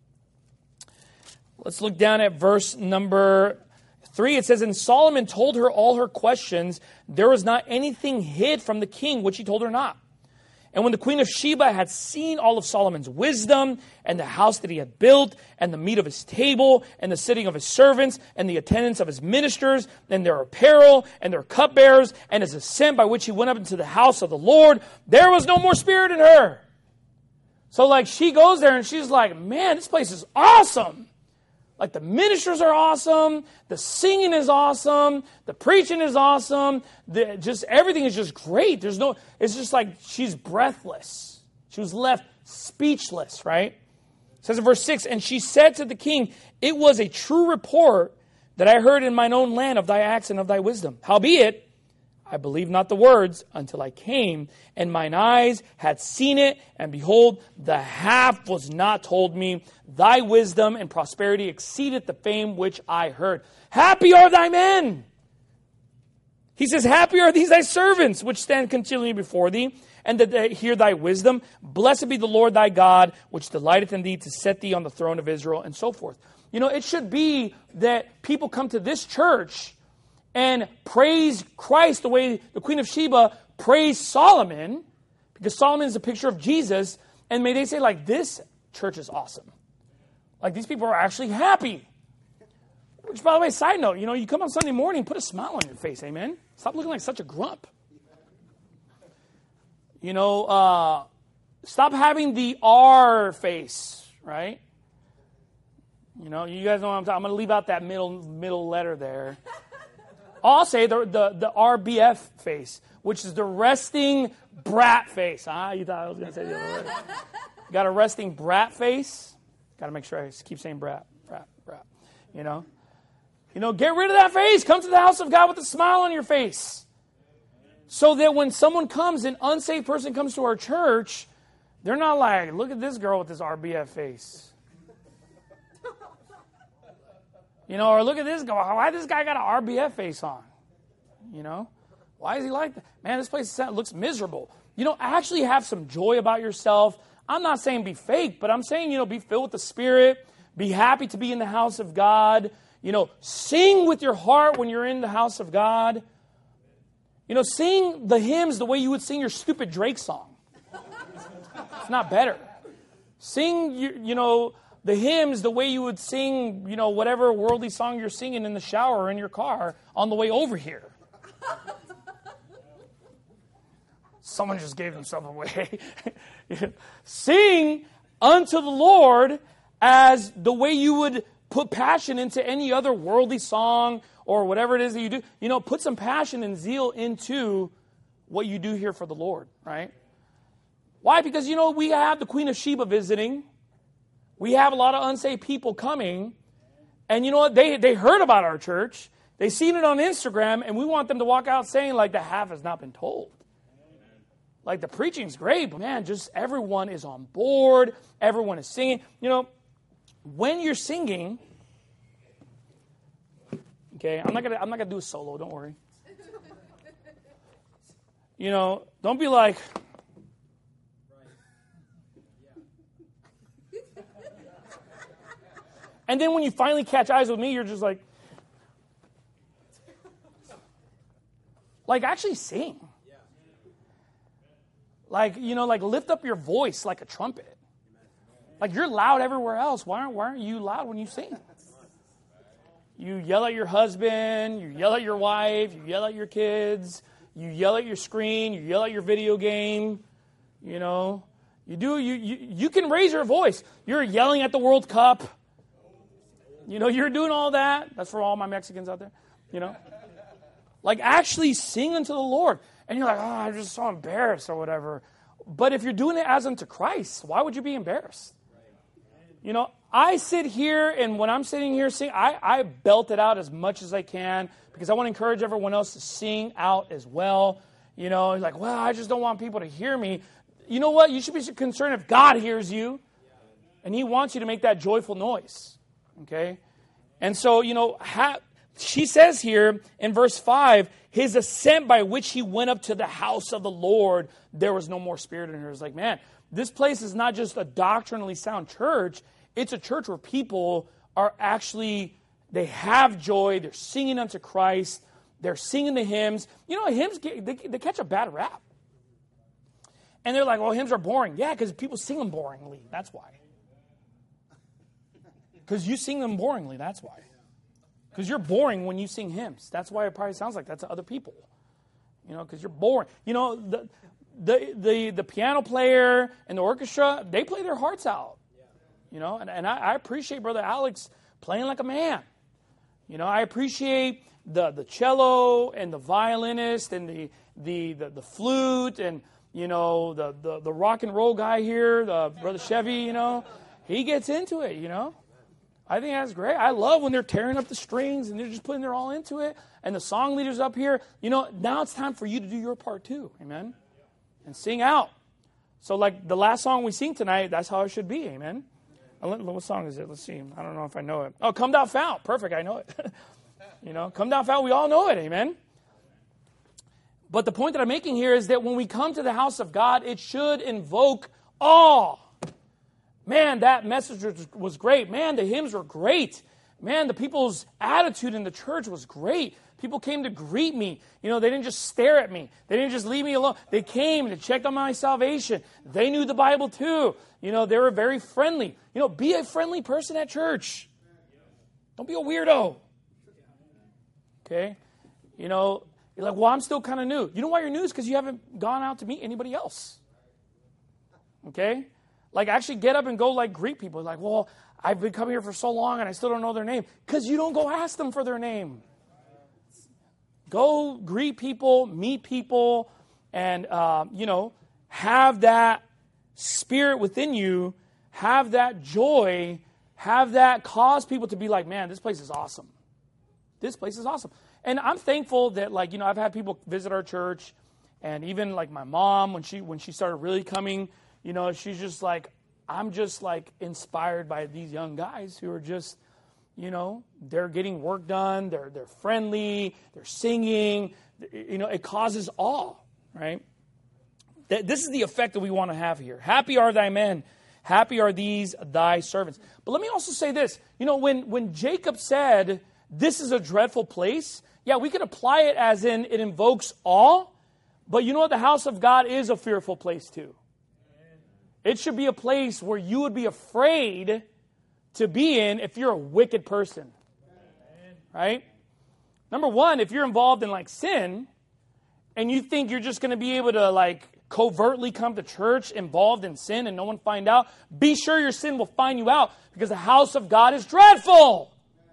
Speaker 1: let's look down at verse number 3, it says, and Solomon told her all her questions. There was not anything hid from the king, which he told her not. And when the queen of Sheba had seen all of Solomon's wisdom and the house that he had built and the meat of his table and the sitting of his servants and the attendance of his ministers and their apparel and their cupbearers and his ascent by which he went up into the house of the Lord, there was no more spirit in her. So like she goes there and she's like, man, this place is awesome. Like the ministers are awesome, the singing is awesome, the preaching is awesome, just everything is just great. It's just like she's breathless. She was left speechless, right? It says in verse 6, and she said to the king, it was a true report that I heard in mine own land of thy acts and of thy wisdom. Howbeit, I believed not the words until I came, and mine eyes had seen it, and behold, the half was not told me. Thy wisdom and prosperity exceedeth the fame which I heard. Happy are thy men. He says, happy are these thy servants, which stand continually before thee, and that they hear thy wisdom. Blessed be the Lord thy God, which delighteth in thee to set thee on the throne of Israel, and so forth. It should be that people come to this church and praise Christ the way the Queen of Sheba praised Solomon, because Solomon is a picture of Jesus, and may they say, like, this church is awesome. Like, these people are actually happy. Which, by the way, side note, you come on Sunday morning, put a smile on your face, amen? Stop looking like such a grump. Stop having the R face, right? You guys know what I'm talking. I'm going to leave out that middle letter there. I'll say the RBF face, which is the resting brat face. You thought I was going to say the other way. Got a resting brat face. Got to make sure I keep saying brat. Get rid of that face. Come to the house of God with a smile on your face. So that when someone comes, an unsaved person comes to our church, they're not like, look at this girl with this RBF face. Or look at this guy. Why this guy got an RBF face on? Why is he like that? Man, this place looks miserable. Actually have some joy about yourself. I'm not saying be fake, but I'm saying, be filled with the Spirit. Be happy to be in the house of God. Sing with your heart when you're in the house of God. Sing the hymns the way you would sing your stupid Drake song. It's not better. Sing, the hymns the way you would sing, whatever worldly song you're singing in the shower or in your car on the way over here. Someone just gave himself away. Sing unto the Lord as the way you would put passion into any other worldly song or whatever it is that you do. Put some passion and zeal into what you do here for the Lord, right? Why? Because, we have the Queen of Sheba visiting. We have a lot of unsaved people coming. And you know what? They heard about our church. They seen it on Instagram, and we want them to walk out saying, like, the half has not been told. Like, the preaching's great, but man, just everyone is on board. Everyone is singing. When you're singing, okay, I'm not gonna do a solo, don't worry. Don't be like, and then when you finally catch eyes with me, you're just like actually sing. Like lift up your voice like a trumpet. Like you're loud everywhere else. Why aren't you loud when you sing? You yell at your husband, you yell at your wife, you yell at your kids, you yell at your screen, you yell at your video game. You can raise your voice. You're yelling at the World Cup. You're doing all that. That's for all my Mexicans out there. Like actually sing unto the Lord. And you're like, I'm just so embarrassed or whatever. But if you're doing it as unto Christ, why would you be embarrassed? You know, I sit here, and when I'm sitting here singing, I belt it out as much as I can because I want to encourage everyone else to sing out as well. You know, like, well, I just don't want people to hear me. You know what? You should be concerned if God hears you, and He wants you to make that joyful noise. Okay? And so, you know, she says here in verse 5, His ascent by which He went up to the house of the Lord, there was no more spirit in her. It's like, man, this place is not just a doctrinally sound church. It's a church where people are actually, they have joy. They're singing unto Christ. They're singing the hymns. You know, hymns, they catch a bad rap. And they're like, well, hymns are boring. Yeah, because people sing them boringly. That's why. Because you sing them boringly. That's why. Because you're boring when you sing hymns. That's why it probably sounds like that to other people. You know, because you're boring. You know, the piano player and the orchestra, they play their hearts out. You know, and I appreciate Brother Alex playing like a man. You know, I appreciate the cello and the violinist and the flute and, you know, the rock and roll guy here, the Brother Chevy, you know. He gets into it, you know. I think that's great. I love when they're tearing up the strings and they're just putting their all into it. And the song leaders up here, you know, now it's time for you to do your part too. Amen. And sing out. So like the last song we sing tonight, that's how it should be. Amen. What song is it? Let's see. I don't know if I know it. Oh, Come Thou Fount. Perfect. I know it. You know, Come Thou Fount. We all know it. Amen. But the point that I'm making here is that when we come to the house of God, it should invoke awe. Man, that message was great. Man, the hymns were great. Man, the people's attitude in the church was great. People came to greet me. You know, they didn't just stare at me. They didn't just leave me alone. They came to check on my salvation. They knew the Bible too. You know, they were very friendly. You know, be a friendly person at church. Don't be a weirdo. Okay? You know, you're like, well, I'm still kind of new. You know why you're new? Is because you haven't gone out to meet anybody else. Okay? Like, actually get up and go, like, greet people. Like, well, I've been coming here for so long and I still don't know their name. Because you don't go ask them for their name. Go greet people, meet people, and, you know, have that spirit within you, have that joy, have that cause people to be like, man, this place is awesome. This place is awesome. And I'm thankful that, like, you know, I've had people visit our church, and even, like, my mom, when she started really coming, you know, she's just like, I'm just, like, inspired by these young guys who are just, you know, they're getting work done, they're friendly, they're singing, you know, it causes awe, right? This is the effect that we want to have here. Happy are thy men, happy are these thy servants. But let me also say this, you know, when Jacob said, this is a dreadful place, yeah, we can apply it as in it invokes awe, but you know what, the house of God is a fearful place too. It should be a place where you would be afraid to be in if you're a wicked person. Right? Number one, if you're involved in like sin and you think you're just going to be able to like covertly come to church involved in sin and no one find out, be sure your sin will find you out because the house of God is dreadful.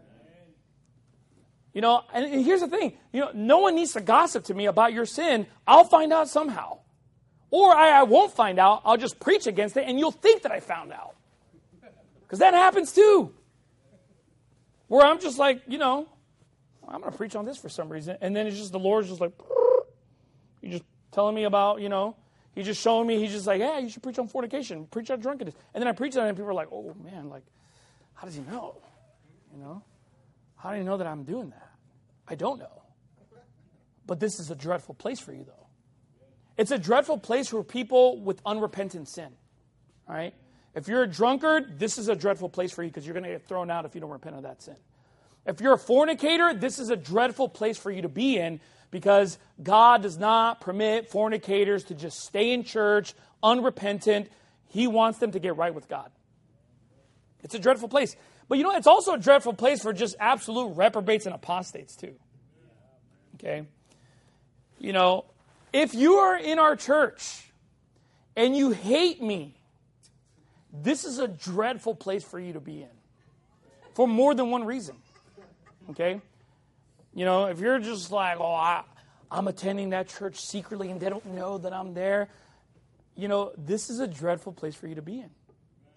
Speaker 1: You know, and here's the thing. You know, no one needs to gossip to me about your sin. I'll find out somehow. Or I won't find out. I'll just preach against it and you'll think that I found out. Because that happens too. Where I'm just like, you know, I'm going to preach on this for some reason. And then it's just the Lord's just like, he's just telling me about, you know, he's just showing me, he's just like, hey, you should preach on fornication, preach on drunkenness. And then I preach on it and people are like, oh man, like, how does he know? You know? How do you know that I'm doing that? I don't know. But this is a dreadful place for you though. It's a dreadful place for people with unrepentant sin. All right? If you're a drunkard, this is a dreadful place for you because you're going to get thrown out if you don't repent of that sin. If you're a fornicator, this is a dreadful place for you to be in because God does not permit fornicators to just stay in church unrepentant. He wants them to get right with God. It's a dreadful place. But you know, it's also a dreadful place for just absolute reprobates and apostates too. Okay? You know, if you are in our church and you hate me, this is a dreadful place for you to be in. For more than one reason. Okay? You know, if you're just like, oh, I'm attending that church secretly and they don't know that I'm there. You know, this is a dreadful place for you to be in.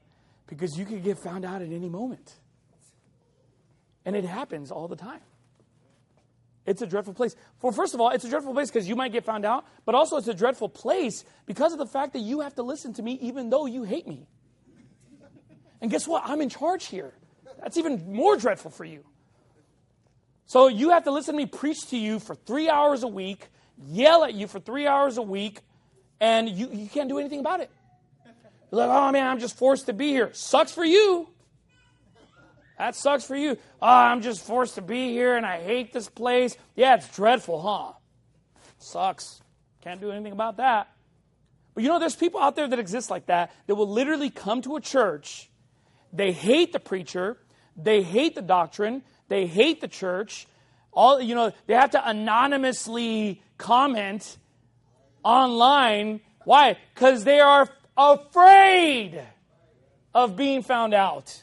Speaker 1: Because you could get found out at any moment. And it happens all the time. It's a dreadful place. Well, first of all, it's a dreadful place because you might get found out, but also it's a dreadful place because of the fact that you have to listen to me even though you hate me. And guess what? I'm in charge here. That's even more dreadful for you. So you have to listen to me preach to you for 3 hours a week, yell at you for 3 hours a week, and you can't do anything about it. You're like, oh man, I'm just forced to be here. Sucks for you. That sucks for you. Oh, I'm just forced to be here and I hate this place. Yeah, it's dreadful, huh? Sucks. Can't do anything about that. But you know, there's people out there that exist like that will literally come to a church. They hate the preacher. They hate the doctrine. They hate the church. They have to anonymously comment online. Why? Because they are afraid of being found out.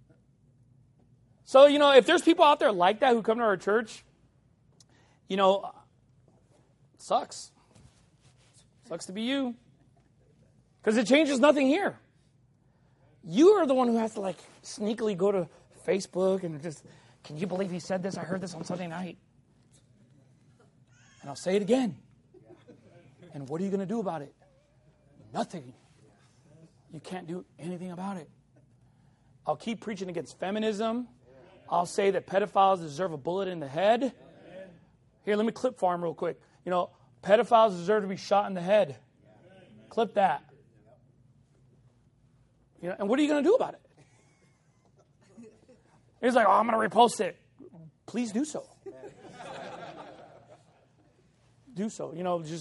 Speaker 1: So, if there's people out there like that who come to our church, it sucks. Sucks to be you. Because it changes nothing here. You are the one who has to sneakily go to Facebook and just, can you believe he said this? I heard this on Sunday night. And I'll say it again. And what are you going to do about it? Nothing. You can't do anything about it. I'll keep preaching against feminism. I'll say that pedophiles deserve a bullet in the head. Here, let me clip farm real quick. Pedophiles deserve to be shot in the head. Clip that. And what are you going to do about it? He's like, I'm going to repost it. Please do so. Do so.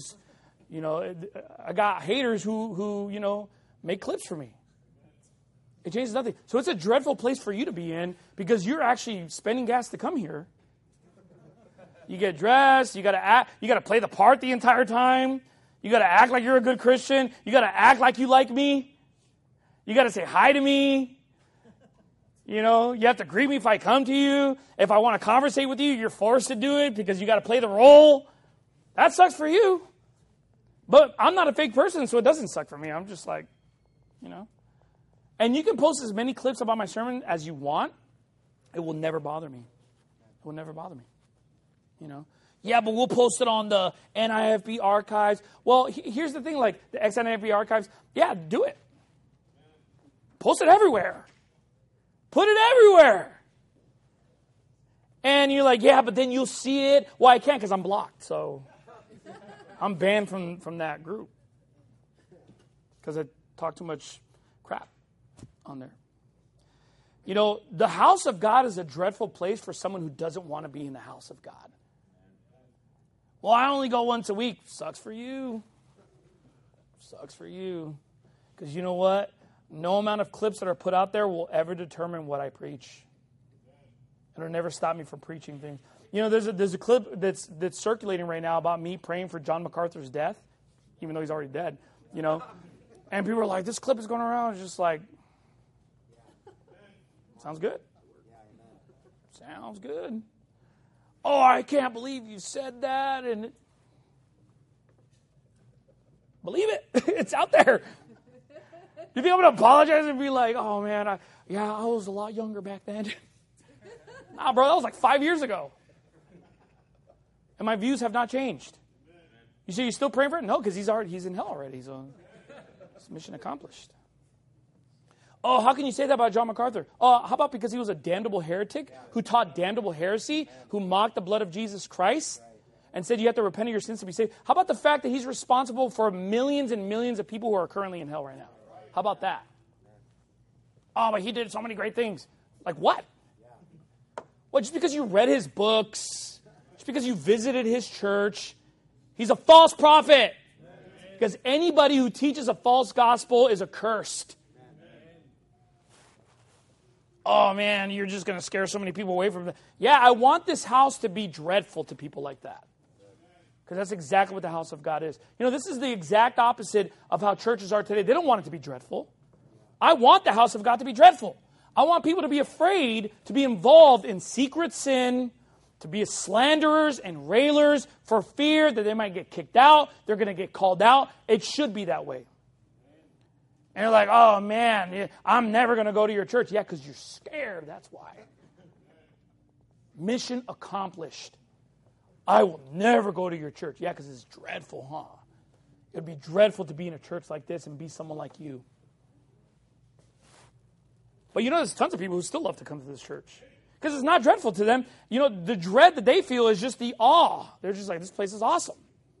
Speaker 1: I got haters who make clips for me. It changes nothing. So it's a dreadful place for you to be in because you're actually spending gas to come here. You get dressed. You got to act. You got to play the part the entire time. You got to act like you're a good Christian. You got to act like you like me. You got to say hi to me. You have to greet me if I come to you. If I want to conversate with you, you're forced to do it because you got to play the role. That sucks for you. But I'm not a fake person, so it doesn't suck for me. I'm just like, And you can post as many clips about my sermon as you want. It will never bother me. It will never bother me. Yeah, but we'll post it on the NIFB archives. Well, here's the thing, the ex-NIFB archives. Yeah, do it. Post it everywhere. Put it everywhere. And you're like, yeah, but then you'll see it. Well, I can't because I'm blocked. So I'm banned from that group because I talk too much crap on there. The house of God is a dreadful place for someone who doesn't want to be in the house of God. Well, I only go once a week. Sucks for you. Sucks for you. Because you know what? No amount of clips that are put out there will ever determine what I preach. It'll never stop me from preaching things. There's a clip that's circulating right now about me praying for John MacArthur's death, even though he's already dead. And people are like, this clip is going around. It's just like, sounds good. Sounds good. Oh, I can't believe you said that. And believe it. It's out there. You think I'm going to apologize and be like, oh, man, I was a lot younger back then. Nah, bro, that was 5 years ago. And my views have not changed. You say you're still praying for it? No, because he's in hell already. So it's mission accomplished. Oh, how can you say that about John MacArthur? Oh, how about because he was a damnable heretic who taught damnable heresy, who mocked the blood of Jesus Christ and said you have to repent of your sins to be saved? How about the fact that he's responsible for millions and millions of people who are currently in hell right now? How about that? Oh, but he did so many great things. Like what? Well, just because you read his books, just because you visited his church, he's a false prophet. Because anybody who teaches a false gospel is accursed. Oh, man, you're just going to scare so many people away from it. Yeah, I want this house to be dreadful to people like that. Because that's exactly what the house of God is. This is the exact opposite of how churches are today. They don't want it to be dreadful. I want the house of God to be dreadful. I want people to be afraid to be involved in secret sin, to be slanderers and railers for fear that they might get kicked out, they're going to get called out. It should be that way. And you're like, oh, man, I'm never going to go to your church. Yeah, because you're scared. That's why. Mission accomplished. I will never go to your church. Yeah, because it's dreadful, huh? It would be dreadful to be in a church like this and be someone like you. But there's tons of people who still love to come to this church. Because it's not dreadful to them. The dread that they feel is just the awe. They're just like, this place is awesome.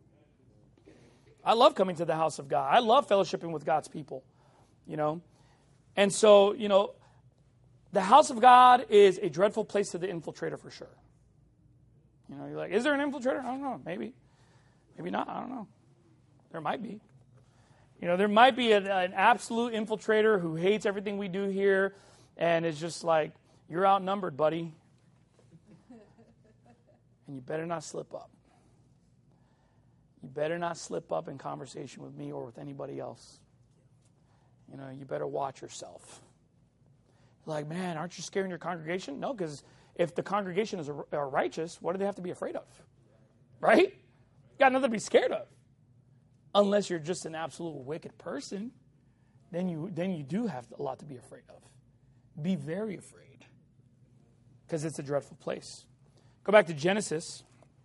Speaker 1: I love coming to the house of God. I love fellowshipping with God's people. And so, the house of God is a dreadful place to the infiltrator for sure. You're like, is there an infiltrator? I don't know. Maybe. Maybe not. I don't know. There might be. There might be an absolute infiltrator who hates everything we do here and is just like, you're outnumbered, buddy. And you better not slip up. You better not slip up in conversation with me or with anybody else. You better watch yourself. Like, man, aren't you scaring your congregation? No, because if the congregation is righteous, what do they have to be afraid of? Right? You got nothing to be scared of. Unless you're just an absolute wicked person, then you do have a lot to be afraid of. Be very afraid. Because it's a dreadful place. Go back to Genesis.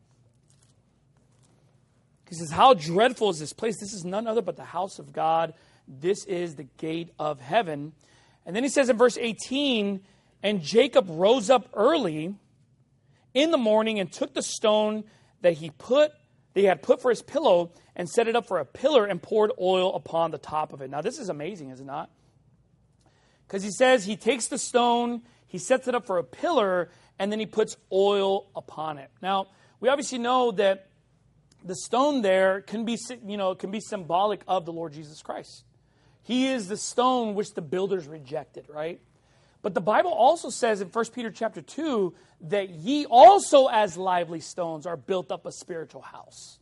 Speaker 1: He says, how dreadful is this place? This is none other but the house of God. This is the gate of heaven. And then he says in verse 18, and Jacob rose up early in the morning and took the stone that he had put for his pillow and set it up for a pillar and poured oil upon the top of it. Now this is amazing, is it not? Because he says he takes the stone, he sets it up for a pillar, and then he puts oil upon it. Now, we obviously know that the stone there can be symbolic of the Lord Jesus Christ. He is the stone which the builders rejected, right? But the Bible also says in 1 Peter chapter 2 that ye also as lively stones are built up a spiritual house.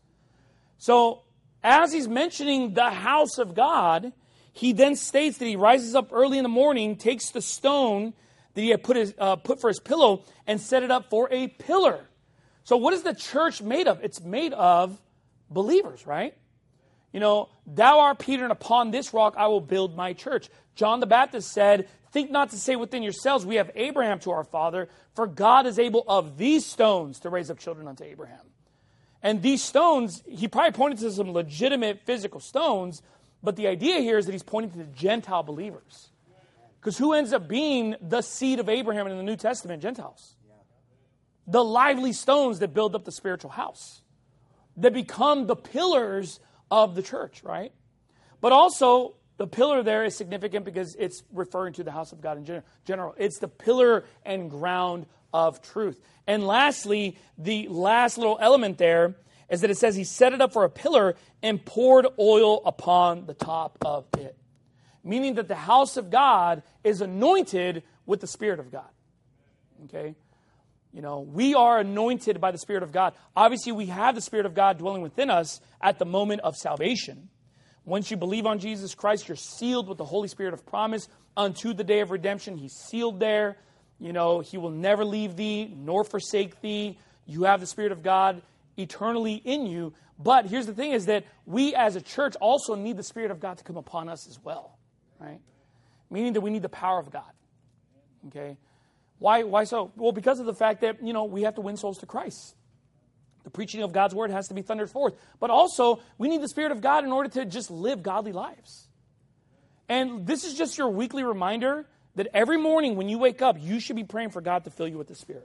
Speaker 1: So as he's mentioning the house of God, he then states that he rises up early in the morning, takes the stone that he had put for his pillow and set it up for a pillar. So what is the church made of? It's made of believers, right? Thou art Peter, and upon this rock I will build my church. John the Baptist said, think not to say within yourselves, we have Abraham to our father, for God is able of these stones to raise up children unto Abraham. And these stones, he probably pointed to some legitimate physical stones, but the idea here is that he's pointing to the Gentile believers. Because who ends up being the seed of Abraham in the New Testament? Gentiles. The lively stones that build up the spiritual house. That become the pillars of the church, right? But also, the pillar there is significant because it's referring to the house of God in general. It's the pillar and ground of truth. And lastly, the last little element there is that it says he set it up for a pillar and poured oil upon the top of it. Meaning that the house of God is anointed with the Spirit of God. Okay? We are anointed by the Spirit of God. Obviously, we have the Spirit of God dwelling within us at the moment of salvation. Once you believe on Jesus Christ, you're sealed with the Holy Spirit of promise unto the day of redemption. He's sealed there. He will never leave thee nor forsake thee. You have the Spirit of God eternally in you. But here's the thing is that we as a church also need the Spirit of God to come upon us as well. Right? Meaning that we need the power of God. Okay? Why so? Well, because of the fact that, we have to win souls to Christ. The preaching of God's word has to be thundered forth. But also, we need the Spirit of God in order to just live godly lives. And this is just your weekly reminder that every morning when you wake up, you should be praying for God to fill you with the Spirit.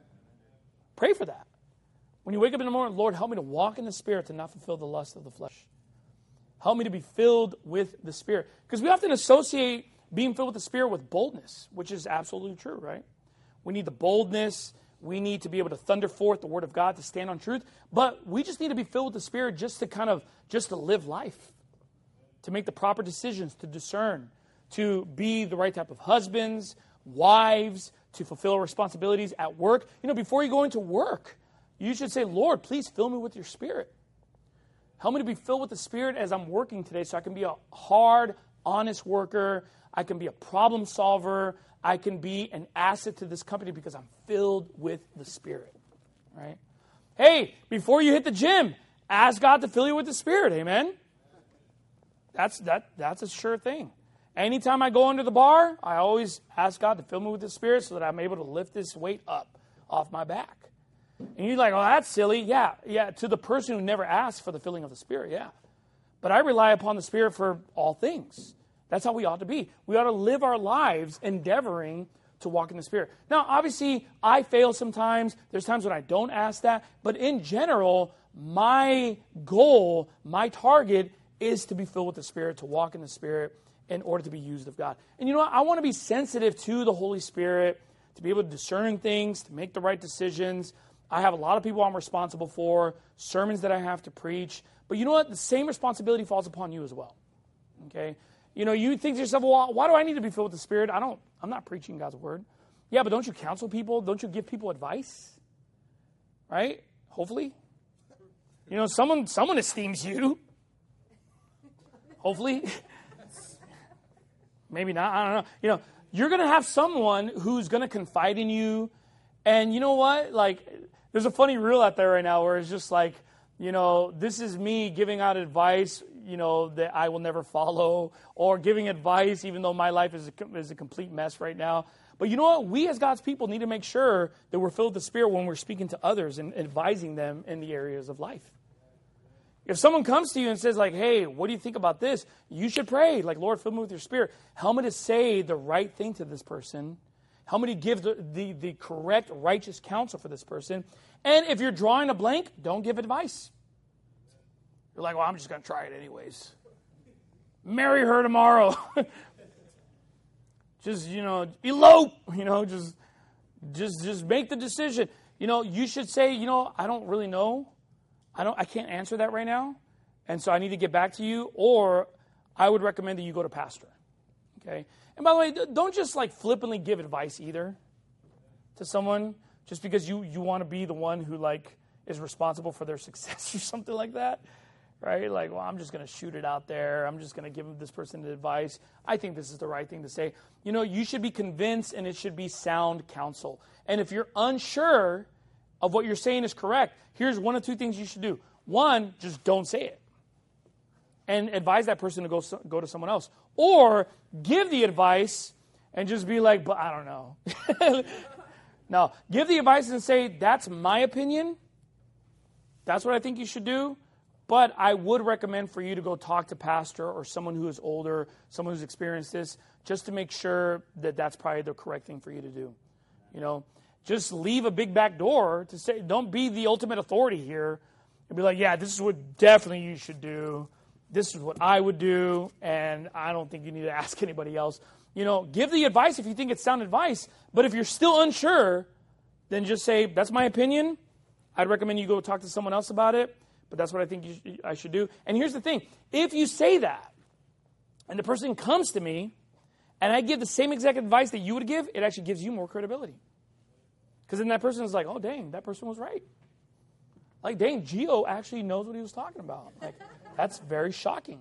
Speaker 1: Pray for that. When you wake up in the morning, Lord, help me to walk in the Spirit to not fulfill the lust of the flesh. Help me to be filled with the Spirit. Because we often associate being filled with the Spirit with boldness, which is absolutely true, right? We need the boldness. We need to be able to thunder forth the Word of God to stand on truth. But we just need to be filled with the Spirit just to live life. To make the proper decisions, to discern. To be the right type of husbands, wives, to fulfill responsibilities at work. Before you go into work, you should say, Lord, please fill me with your Spirit. Help me to be filled with the Spirit as I'm working today so I can be a hard, honest worker. I can be a problem solver. I can be an asset to this company because I'm filled with the Spirit. Right? Hey, before you hit the gym, ask God to fill you with the Spirit. Amen? That's a sure thing. Anytime I go under the bar, I always ask God to fill me with the Spirit so that I'm able to lift this weight up off my back. And you're like, oh, that's silly. Yeah, to the person who never asked for the filling of the Spirit, yeah. But I rely upon the Spirit for all things. That's how we ought to be. We ought to live our lives endeavoring to walk in the Spirit. Now, obviously, I fail sometimes. There's times when I don't ask that. But in general, my goal, my target is to be filled with the Spirit, to walk in the Spirit in order to be used of God. And you know what? I want to be sensitive to the Holy Spirit, to be able to discern things, to make the right decisions. I have a lot of people I'm responsible for, sermons that I have to preach. But you know what? The same responsibility falls upon you as well. Okay? You know, you think to yourself, well, why do I need to be filled with the Spirit? I'm not preaching God's word. Yeah, but don't you counsel people? Don't you give people advice? Right? Hopefully. You know, someone esteems you. Hopefully. Maybe not. I don't know. You know, you're going to have someone who's going to confide in you. And you know what? Like, there's a funny reel out there right now where it's just like, you know, this is me giving out advice, you know, that I will never follow, or giving advice even though my life is a complete mess right now. But you know what? We as God's people need to make sure that we're filled with the Spirit when we're speaking to others and advising them in the areas of life. If someone comes to you and says like, hey, what do you think about this? You should pray, like, Lord, fill me with your Spirit. Help me to say the right thing to this person. Help me to give the correct, righteous counsel for this person. And if you're drawing a blank, don't give advice. You're like, well, I'm just going to try it anyways. Marry her tomorrow. Just, you know, elope. You know, just make the decision. You know, you should say, you know, I don't really know. I can't answer that right now. And so I need to get back to you. Or I would recommend that you go to pastor. Okay? And by the way, don't just like flippantly give advice either to someone just because you want to be the one who like is responsible for their success or something like that. Right? Like, well, I'm just going to shoot it out there. I'm just going to give this person advice. I think this is the right thing to say. You know, you should be convinced, and it should be sound counsel. And if you're unsure of what you're saying is correct, here's one of two things you should do. One, just don't say it. And advise that person to go to someone else. Or give the advice and just be like, but I don't know. No, give the advice and say, that's my opinion. That's what I think you should do. But I would recommend for you to go talk to pastor or someone who is older, someone who's experienced this, just to make sure that that's probably the correct thing for you to do. You know, just leave a big back door to say, don't be the ultimate authority here. And be like, yeah, this is what definitely you should do. This is what I would do, and I don't think you need to ask anybody else. You know, give the advice if you think it's sound advice, but if you're still unsure, then just say, that's my opinion. I'd recommend you go talk to someone else about it. But that's what I think I should do. And here's the thing. If you say that, and the person comes to me, and I give the same exact advice that you would give, it actually gives you more credibility. Because then that person is like, oh, dang, that person was right. Like, dang, Gio actually knows what he was talking about. Like, that's very shocking.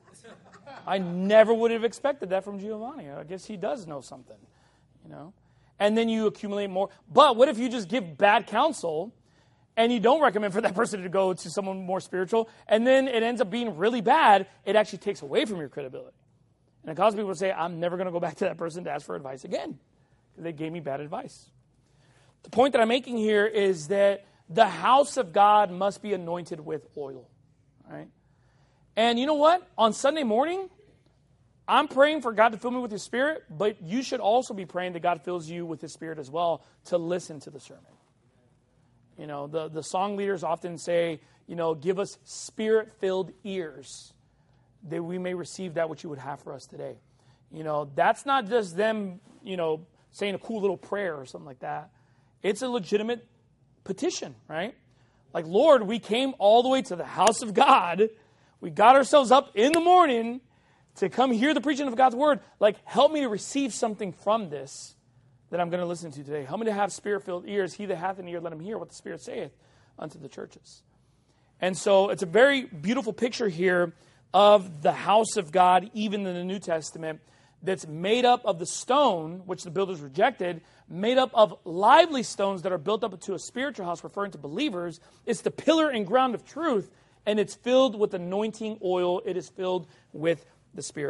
Speaker 1: I never would have expected that from Giovanni. I guess he does know something, you know. And then you accumulate more. But what if you just give bad counsel, and you don't recommend for that person to go to someone more spiritual, and then it ends up being really bad? It actually takes away from your credibility. And it causes people to say, I'm never going to go back to that person to ask for advice again, because they gave me bad advice. The point that I'm making here is that the house of God must be anointed with oil. Right? And you know what? On Sunday morning, I'm praying for God to fill me with His Spirit, but you should also be praying that God fills you with His Spirit as well to listen to the sermon. You know, the song leaders often say, you know, give us Spirit-filled ears that we may receive that which you would have for us today. You know, that's not just them, you know, saying a cool little prayer or something like that. It's a legitimate petition, right? Like, Lord, we came all the way to the house of God. We got ourselves up in the morning to come hear the preaching of God's word. Like, help me to receive something from this that I'm going to listen to today. Help me to have Spirit-filled ears. He that hath an ear, let him hear what the Spirit saith unto the churches. And so it's a very beautiful picture here of the house of God, even in the New Testament, that's made up of the stone, which the builders rejected, made up of lively stones that are built up into a spiritual house, referring to believers. It's the pillar and ground of truth, and it's filled with anointing oil. It is filled with the Spirit.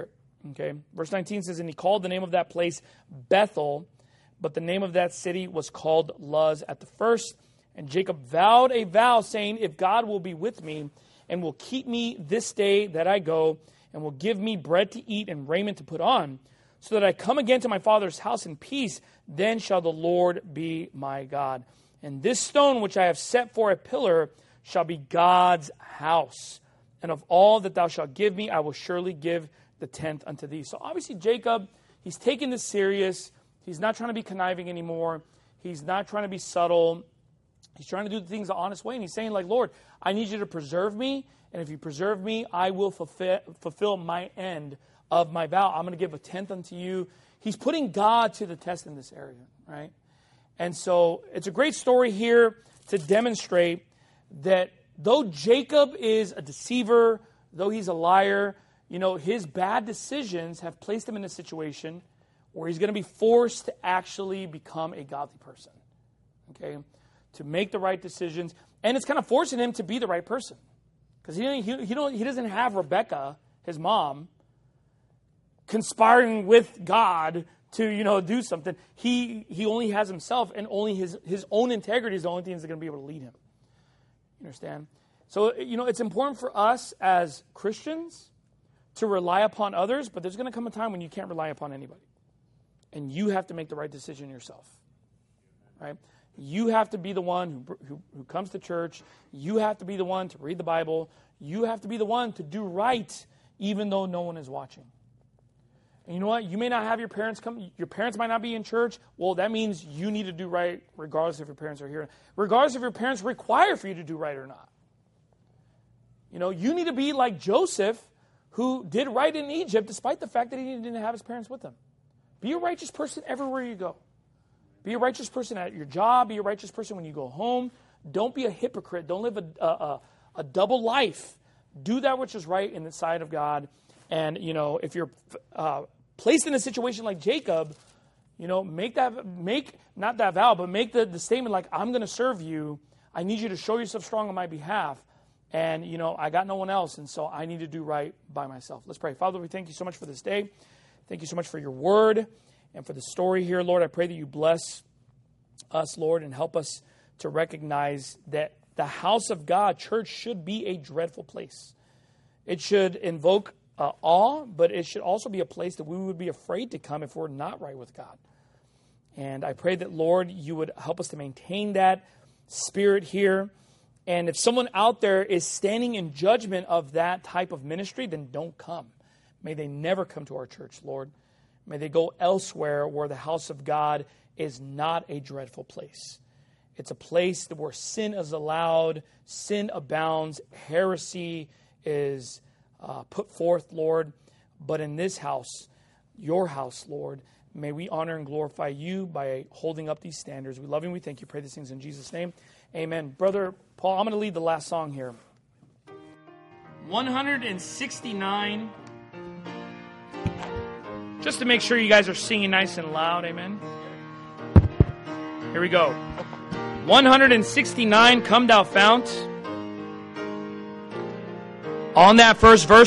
Speaker 1: Okay, verse 19 says, and he called the name of that place Bethel, but the name of that city was called Luz at the first. And Jacob vowed a vow, saying, if God will be with me and will keep me this day that I go, and will give me bread to eat and raiment to put on, so that I come again to my father's house in peace, then shall the Lord be my God. And this stone which I have set for a pillar shall be God's house. And of all that thou shalt give me, I will surely give the tenth unto thee. So obviously Jacob, he's taking this serious. He's not trying to be conniving anymore. He's not trying to be subtle. He's trying to do things the honest way. And he's saying, like, Lord, I need you to preserve me. And if you preserve me, I will fulfill my end of my vow. I'm going to give a tenth unto you. He's putting God to the test in this area, right? And so it's a great story here to demonstrate that though Jacob is a deceiver, though he's a liar, his bad decisions have placed him in a situation where he's going to be forced to actually become a godly person, okay? To make the right decisions. And it's kind of forcing him to be the right person. Because he doesn't have Rebekah, his mom, conspiring with God to, do something. He only has himself, and only his own integrity is the only thing that's going to be able to lead him. You understand? So, it's important for us as Christians to rely upon others, but there's going to come a time when you can't rely upon anybody. And you have to make the right decision yourself. Right? You have to be the one who comes to church. You have to be the one to read the Bible. You have to be the one to do right, even though no one is watching. And you know what? You may not have your parents come. Your parents might not be in church. Well, that means you need to do right regardless if your parents are here. Regardless if your parents require for you to do right or not. You need to be like Joseph, who did right in Egypt despite the fact that he didn't have his parents with him. Be a righteous person everywhere you go. Be a righteous person at your job. Be a righteous person when you go home. Don't be a hypocrite. Don't live a double life. Do that which is right in the sight of God. And, if you're placed in a situation like Jacob, make not that vow, but make the statement like, I'm going to serve you. I need you to show yourself strong on my behalf. And, I got no one else, and so I need to do right by myself. Let's pray. Father, we thank you so much for this day. Thank you so much for your word and for the story here, Lord. I pray that you bless us, Lord, and help us to recognize that the house of God, church, should be a dreadful place. It should invoke awe, but it should also be a place that we would be afraid to come if we're not right with God. And I pray that, Lord, you would help us to maintain that spirit here. And if someone out there is standing in judgment of that type of ministry, then don't come. May they never come to our church, Lord. May they go elsewhere where the house of God is not a dreadful place. It's a place where sin is allowed, sin abounds, heresy is put forth, Lord. But in this house, your house, Lord, may we honor and glorify you by holding up these standards. We love you and we thank you. Pray these things in Jesus' name. Amen. Brother Paul, I'm going to lead the last song here. 169. Just to make sure you guys are singing nice and loud. Amen. Here we go. 169, Come Thou Fount. On that first verse,